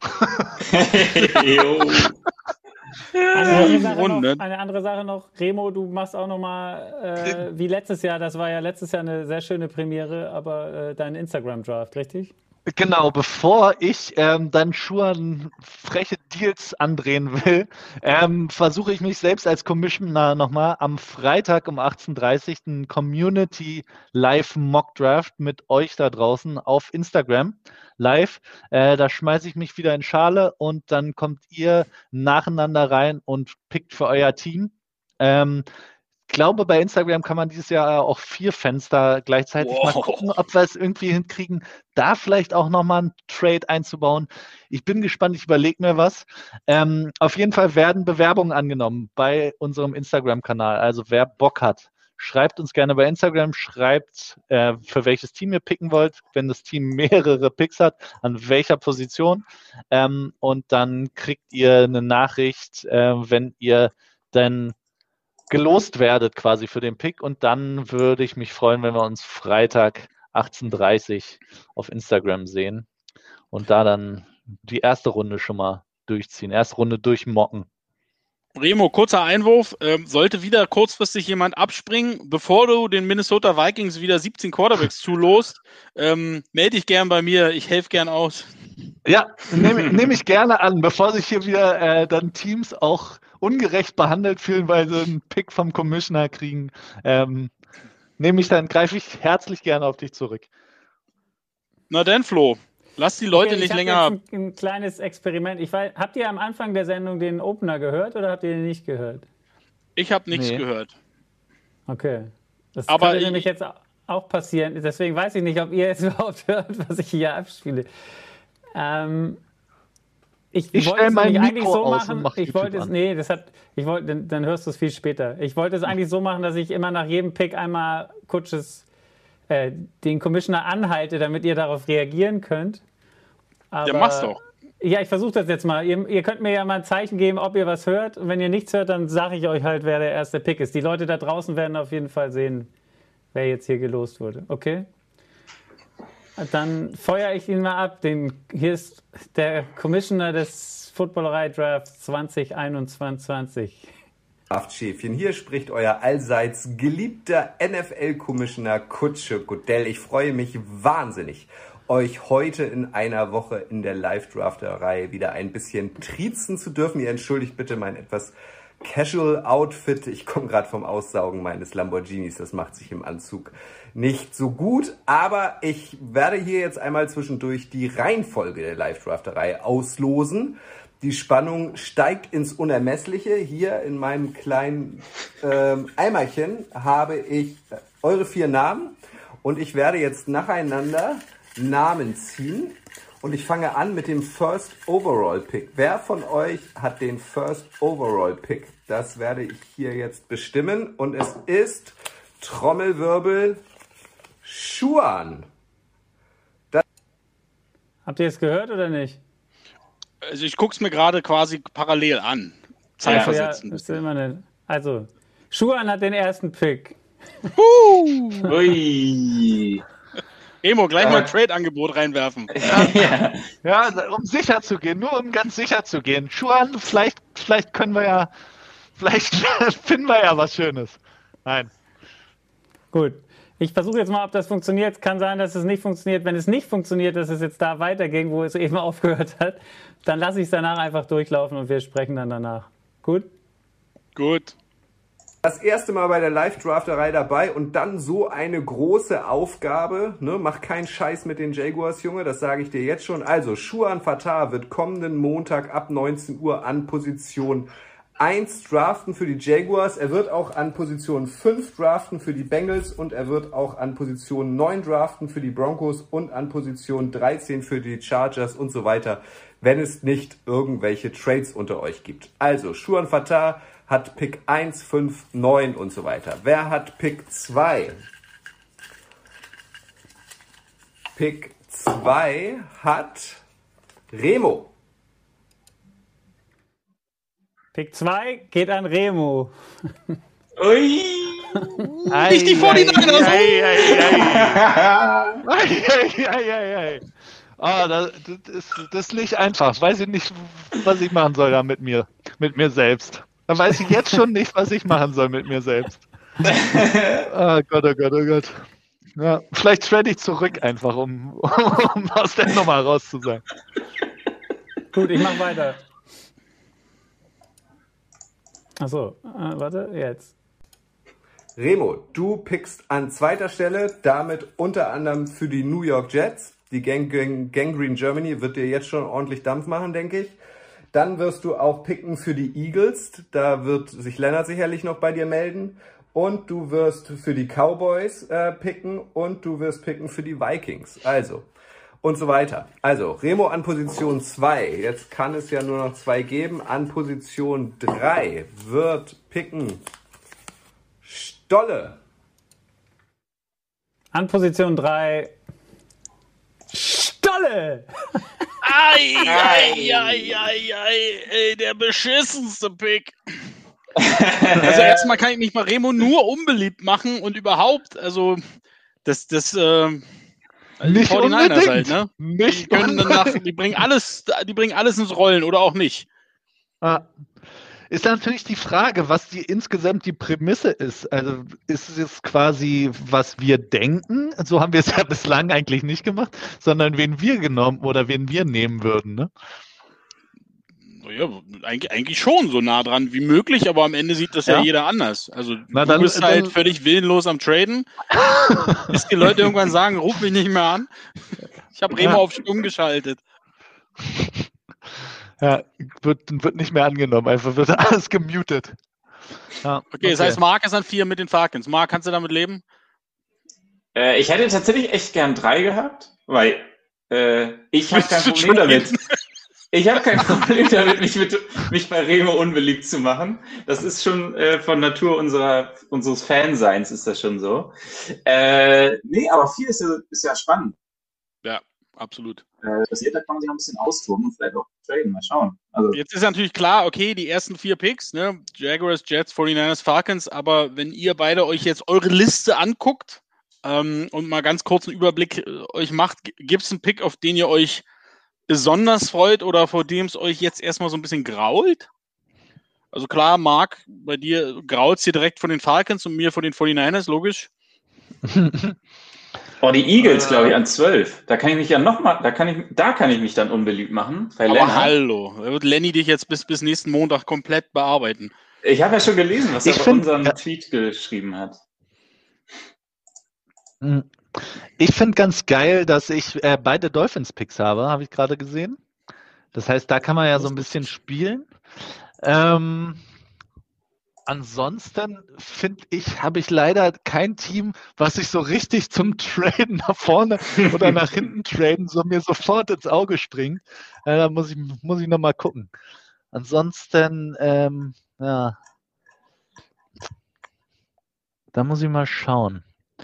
Eine andere Sache noch, Remo, du machst auch noch mal wie letztes Jahr, das war ja letztes Jahr eine sehr schöne Premiere, aber dein Instagram-Draft, richtig? Genau, bevor ich dann Schuhan freche Deals andrehen will, versuche ich mich selbst als Commissioner nochmal am Freitag um 18:30 Uhr einen Community Live Mock Draft mit euch da draußen auf Instagram live. Da schmeiße ich mich wieder in Schale und dann kommt ihr nacheinander rein und pickt für euer Team. glaube, bei Instagram kann man dieses Jahr auch 4 Fenster gleichzeitig mal gucken, ob wir es irgendwie hinkriegen, da vielleicht auch nochmal einen Trade einzubauen. Ich bin gespannt, ich überlege mir was. Auf jeden Fall werden Bewerbungen angenommen bei unserem Instagram-Kanal. Also wer Bock hat, schreibt uns gerne bei Instagram, schreibt, für welches Team ihr picken wollt, wenn das Team mehrere Picks hat, an welcher Position. Und dann kriegt ihr eine Nachricht, wenn ihr dann gelost werdet quasi für den Pick. Und dann würde ich mich freuen, wenn wir uns Freitag 18:30 Uhr auf Instagram sehen und da dann die erste Runde schon mal durchziehen. Erste Runde durchmocken. Remo, kurzer Einwurf. Sollte wieder kurzfristig jemand abspringen, bevor du den Minnesota Vikings wieder 17 Quarterbacks zulost, melde dich gern bei mir. Ich helfe gern aus. Ja, nehme ich gerne an, bevor sich hier wieder dann Teams auch ungerecht behandelt fühlen, weil sie einen Pick vom Commissioner kriegen. Greife ich herzlich gerne auf dich zurück. Na denn, Flo, lass die Leute nicht länger. Jetzt ein kleines Experiment. Habt ihr am Anfang der Sendung den Opener gehört oder habt ihr den nicht gehört? Ich habe nichts gehört. Okay. Das Aber könnte nämlich jetzt auch passieren. Deswegen weiß ich nicht, ob ihr jetzt überhaupt hört, was ich hier abspiele. Ich wollte es eigentlich so machen. Dann hörst du es viel später. Ich wollte es eigentlich so machen, dass ich immer nach jedem Pick einmal den Commissioner anhalte, damit ihr darauf reagieren könnt. Aber, ja, mach's doch. Ja, ich versuche das jetzt mal. Ihr könnt mir ja mal ein Zeichen geben, ob ihr was hört. Und wenn ihr nichts hört, dann sage ich euch halt, wer der erste Pick ist. Die Leute da draußen werden auf jeden Fall sehen, wer jetzt hier gelost wurde. Okay? Dann feuere ich ihn mal ab. Hier ist der Commissioner des Footballerei-Drafts 2021. Schäfchen, hier spricht euer allseits geliebter NFL-Commissioner Kutsche Godell. Ich freue mich wahnsinnig, euch heute in einer Woche in der Live-Drafterei wieder ein bisschen triezen zu dürfen. Ihr entschuldigt bitte mein etwas Casual-Outfit. Ich komme gerade vom Aussaugen meines Lamborghinis. Das macht sich im Anzug nicht so gut. Aber ich werde hier jetzt einmal zwischendurch die Reihenfolge der Live-Drafterei auslosen. Die Spannung steigt ins Unermessliche. Hier in meinem kleinen Eimerchen habe ich eure 4 Namen. Und ich werde jetzt nacheinander Namen ziehen. Und ich fange an mit dem First Overall Pick. Wer von euch hat den First Overall Pick? Das werde ich hier jetzt bestimmen. Und es ist Trommelwirbel Schuan. Habt ihr es gehört oder nicht? Also ich gucke es mir gerade quasi parallel an. Zeitversetzen. Also, Schuan hat den ersten Pick. Ui. Emo, gleich mal ein Trade-Angebot reinwerfen. Ja, um sicher zu gehen, nur um ganz sicher zu gehen. Schuan, vielleicht finden wir ja was Schönes. Nein. Gut. Ich versuche jetzt mal, ob das funktioniert. Kann sein, dass es nicht funktioniert. Wenn es nicht funktioniert, dass es jetzt da weiterging, wo es eben aufgehört hat, dann lasse ich es danach einfach durchlaufen und wir sprechen dann danach. Gut? Gut. Das erste Mal bei der Live-Drafterei dabei und dann so eine große Aufgabe. Ne? Mach keinen Scheiß mit den Jaguars, Junge, das sage ich dir jetzt schon. Also, Schuan Fatah wird kommenden Montag ab 19 Uhr an Position 1 draften für die Jaguars. Er wird auch an Position 5 draften für die Bengals und er wird auch an Position 9 draften für die Broncos und an Position 13 für die Chargers und so weiter, wenn es nicht irgendwelche Trades unter euch gibt. Also, Schuan Fatah hat Pick 1, 5, 9 und so weiter. Wer hat Pick 2? Pick 2 hat Remo. Pick 2 geht an Remo. Ui. Nicht die 49ers. Das ist nicht einfach. Weiß ich nicht, was ich machen soll da mit mir selbst. Dann weiß ich jetzt schon nicht, was ich machen soll mit mir selbst. Oh Gott, oh Gott, oh Gott. Ja, vielleicht trade ich zurück einfach, um aus der Nummer raus zu sein. Gut, ich mache weiter. Achso, warte, jetzt. Remo, du pickst an zweiter Stelle, damit unter anderem für die New York Jets. Die Gangrene Germany wird dir jetzt schon ordentlich Dampf machen, denke ich. Dann wirst du auch picken für die Eagles. Da wird sich Lennart sicherlich noch bei dir melden. und du wirst für die Cowboys picken und du wirst picken für die Vikings. Also, und so weiter. Also, Remo an Position 2. Jetzt kann es ja nur noch 2 geben. An Position 3 wird picken Stolle. An Position 3 Stolle! Ey, der beschissenste Pick. Also erstmal kann ich mich bei Remo nur unbeliebt machen und überhaupt, also das nicht 49ers unbedingt. halt, ne? Nicht Die bringen alles ins Rollen oder auch nicht. Ist natürlich die Frage, was insgesamt die Prämisse ist. Also ist es jetzt quasi, was wir denken? So haben wir es ja bislang eigentlich nicht gemacht, sondern wen wir genommen oder wen wir nehmen würden, ne? Ja, eigentlich schon so nah dran wie möglich, aber am Ende sieht das ja jeder anders. Also du bist halt völlig willenlos am Traden, bis die Leute irgendwann sagen, ruf mich nicht mehr an. Ich habe Remo auf Stumm geschaltet. Ja, wird nicht mehr angenommen, einfach wird alles gemutet. Ja, okay, das heißt, Mark ist an 4 mit den Falcons. Mark, kannst du damit leben? Ich hätte tatsächlich echt gern 3 gehabt, weil ich habe kein Problem damit. Ich habe kein Problem damit, mich bei Remo unbeliebt zu machen. Das ist schon von Natur unseres Fanseins ist das schon so. Nee, aber 4 ist ja spannend. Ja, absolut. Das da kann man sich noch ein bisschen austoben und vielleicht auch traden. Mal schauen. Also, jetzt ist natürlich klar, okay, die ersten 4 Picks, ne? Jaguars, Jets, 49ers, Falcons, aber wenn ihr beide euch jetzt eure Liste anguckt und mal ganz kurz einen Überblick euch macht, gibt es einen Pick, auf den ihr euch besonders freut oder vor dem es euch jetzt erstmal so ein bisschen grault? Also klar, Marc, bei dir graut es dir direkt von den Falcons und mir von den 49ers, logisch. Die Eagles, glaube ich, an 12. Da kann ich mich ja nochmal, da kann ich mich dann unbeliebt machen. Aber Lennart. Hallo, da wird Lenny dich jetzt bis nächsten Montag komplett bearbeiten. Ich habe ja schon gelesen, was er bei unserem Tweet geschrieben hat. Ich finde ganz geil, dass ich beide Dolphins-Picks habe ich gerade gesehen. Das heißt, da kann man ja so ein bisschen spielen. Ansonsten habe ich leider kein Team, was ich so richtig zum Traden nach vorne oder nach hinten traden, so mir sofort ins Auge springt. Da muss ich nochmal gucken. Ansonsten, da muss ich mal schauen.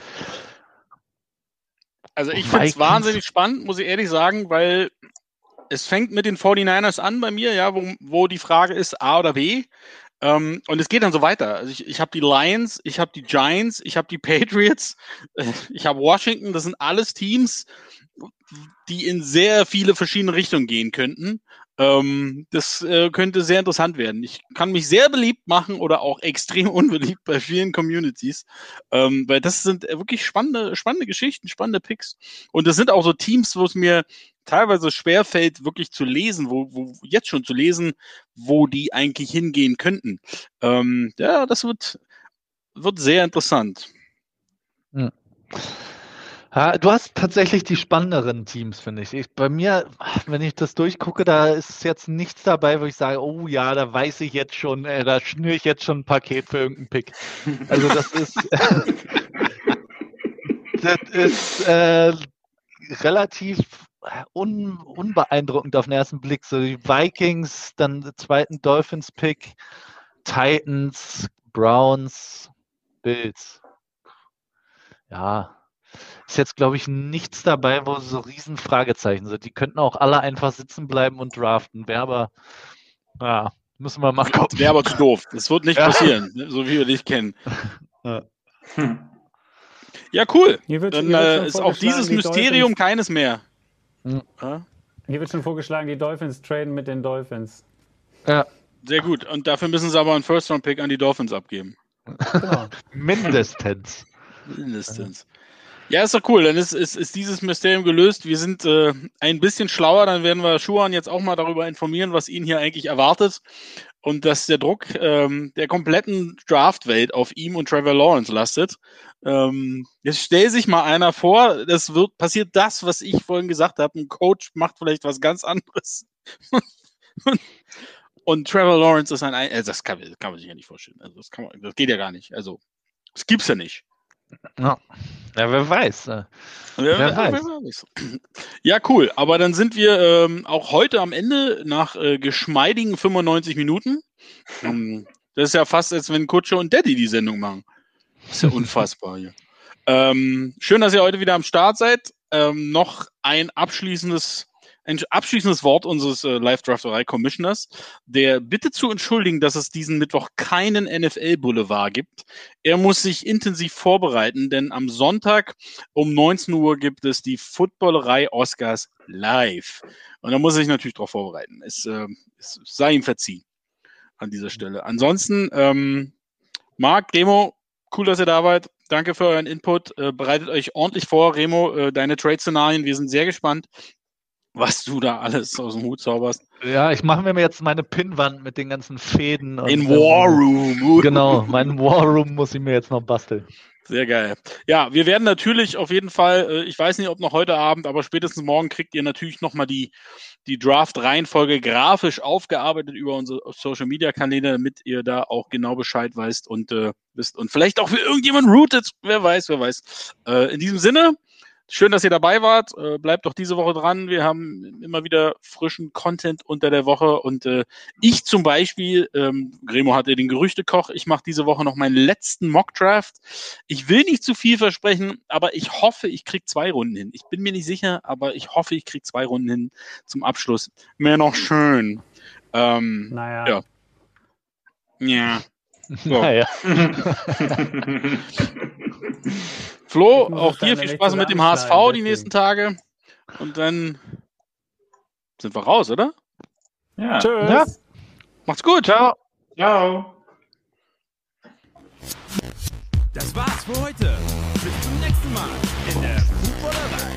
Also ich finde es wahnsinnig spannend, muss ich ehrlich sagen, weil es fängt mit den 49ers an bei mir, ja, wo die Frage ist, A oder B. Und es geht dann so weiter. Also ich habe die Lions, ich habe die Giants, ich habe die Patriots, ich habe Washington. Das sind alles Teams, die in sehr viele verschiedene Richtungen gehen könnten. Das könnte sehr interessant werden. Ich kann mich sehr beliebt machen oder auch extrem unbeliebt bei vielen Communities, weil das sind wirklich spannende Geschichten, spannende Picks. Und das sind auch so Teams, wo es mir teilweise schwerfällt, wirklich zu lesen, wo jetzt schon zu lesen, wo die eigentlich hingehen könnten. Ja, das wird sehr interessant. Ja. Ja, du hast tatsächlich die spannenderen Teams, finde ich. Bei mir, wenn ich das durchgucke, da ist jetzt nichts dabei, wo ich sage, oh ja, da weiß ich jetzt schon, da schnüre ich jetzt schon ein Paket für irgendeinen Pick. Also das ist relativ unbeeindruckend auf den ersten Blick. So die Vikings, dann den zweiten Dolphins-Pick, Titans, Browns, Bills. Ja, ist jetzt, glaube ich, nichts dabei, wo so riesen Fragezeichen sind. Die könnten auch alle einfach sitzen bleiben und draften. Wäre aber, ja, müssen wir mal gucken. Wäre aber zu doof. Das wird nicht passieren, so wie wir dich kennen. Ja, cool. Dann ist auch dieses Mysterium keines mehr. Hier wird schon vorgeschlagen, die Dolphins traden mit den Dolphins. Ja. Sehr gut. Und dafür müssen sie aber einen First-Round-Pick an die Dolphins abgeben. Genau. Mindestens. Ja, ist doch cool. Dann ist dieses Mysterium gelöst. Wir sind ein bisschen schlauer. Dann werden wir Schuhan jetzt auch mal darüber informieren, was ihn hier eigentlich erwartet. Und dass der Druck der kompletten Draft-Welt auf ihm und Trevor Lawrence lastet. Jetzt stell sich mal einer vor, passiert das, was ich vorhin gesagt habe. Ein Coach macht vielleicht was ganz anderes. Und Trevor Lawrence ist das kann man sich ja nicht vorstellen. Also das geht ja gar nicht. Also Das gibt's ja nicht. Ja, wer weiß. Wer weiß. Ja, cool. Aber dann sind wir auch heute am Ende nach geschmeidigen 95 Minuten. Das ist ja fast, als wenn Kutsche und Daddy die Sendung machen. Das ist ja unfassbar hier. Schön, dass ihr heute wieder am Start seid. Noch ein abschließendes Wort unseres Live-Drafterei-Commissioners, der bitte zu entschuldigen, dass es diesen Mittwoch keinen NFL-Boulevard gibt. Er muss sich intensiv vorbereiten, denn am Sonntag um 19 Uhr gibt es die Footballerei Oscars live. Und da muss er sich natürlich darauf vorbereiten. Es sei ihm verziehen an dieser Stelle. Ansonsten, Marc, Remo, cool, dass ihr da wart. Danke für euren Input. Bereitet euch ordentlich vor, Remo, deine Trade-Szenarien. Wir sind sehr gespannt, was du da alles aus dem Hut zauberst. Ja, ich mache mir jetzt meine Pinnwand mit den ganzen Fäden. In War Room. Genau, meinen War Room muss ich mir jetzt noch basteln. Sehr geil. Ja, wir werden natürlich auf jeden Fall, ich weiß nicht, ob noch heute Abend, aber spätestens morgen kriegt ihr natürlich nochmal die Draft-Reihenfolge grafisch aufgearbeitet über unsere Social-Media-Kanäle, damit ihr da auch genau Bescheid weißt und wisst und vielleicht auch für irgendjemanden rootet. Wer weiß. In diesem Sinne, schön, dass ihr dabei wart. Bleibt doch diese Woche dran. Wir haben immer wieder frischen Content unter der Woche. Und ich zum Beispiel, Remo hatte den Gerüchtekoch, ich mache diese Woche noch meinen letzten Mock-Draft. Ich will nicht zu viel versprechen, aber ich hoffe, ich kriege 2 Runden hin. Ich bin mir nicht sicher, aber ich hoffe, ich kriege 2 Runden hin zum Abschluss. Mehr noch schön. Naja. Ja. So. Naja. Flo, auch dir viel Spaß mit dem HSV die nächsten Tage. Und dann sind wir raus, oder? Ja. Tschüss. Ja. Macht's gut. Ciao. Ciao. Das war's für heute. Bis zum nächsten Mal in der Footballerei.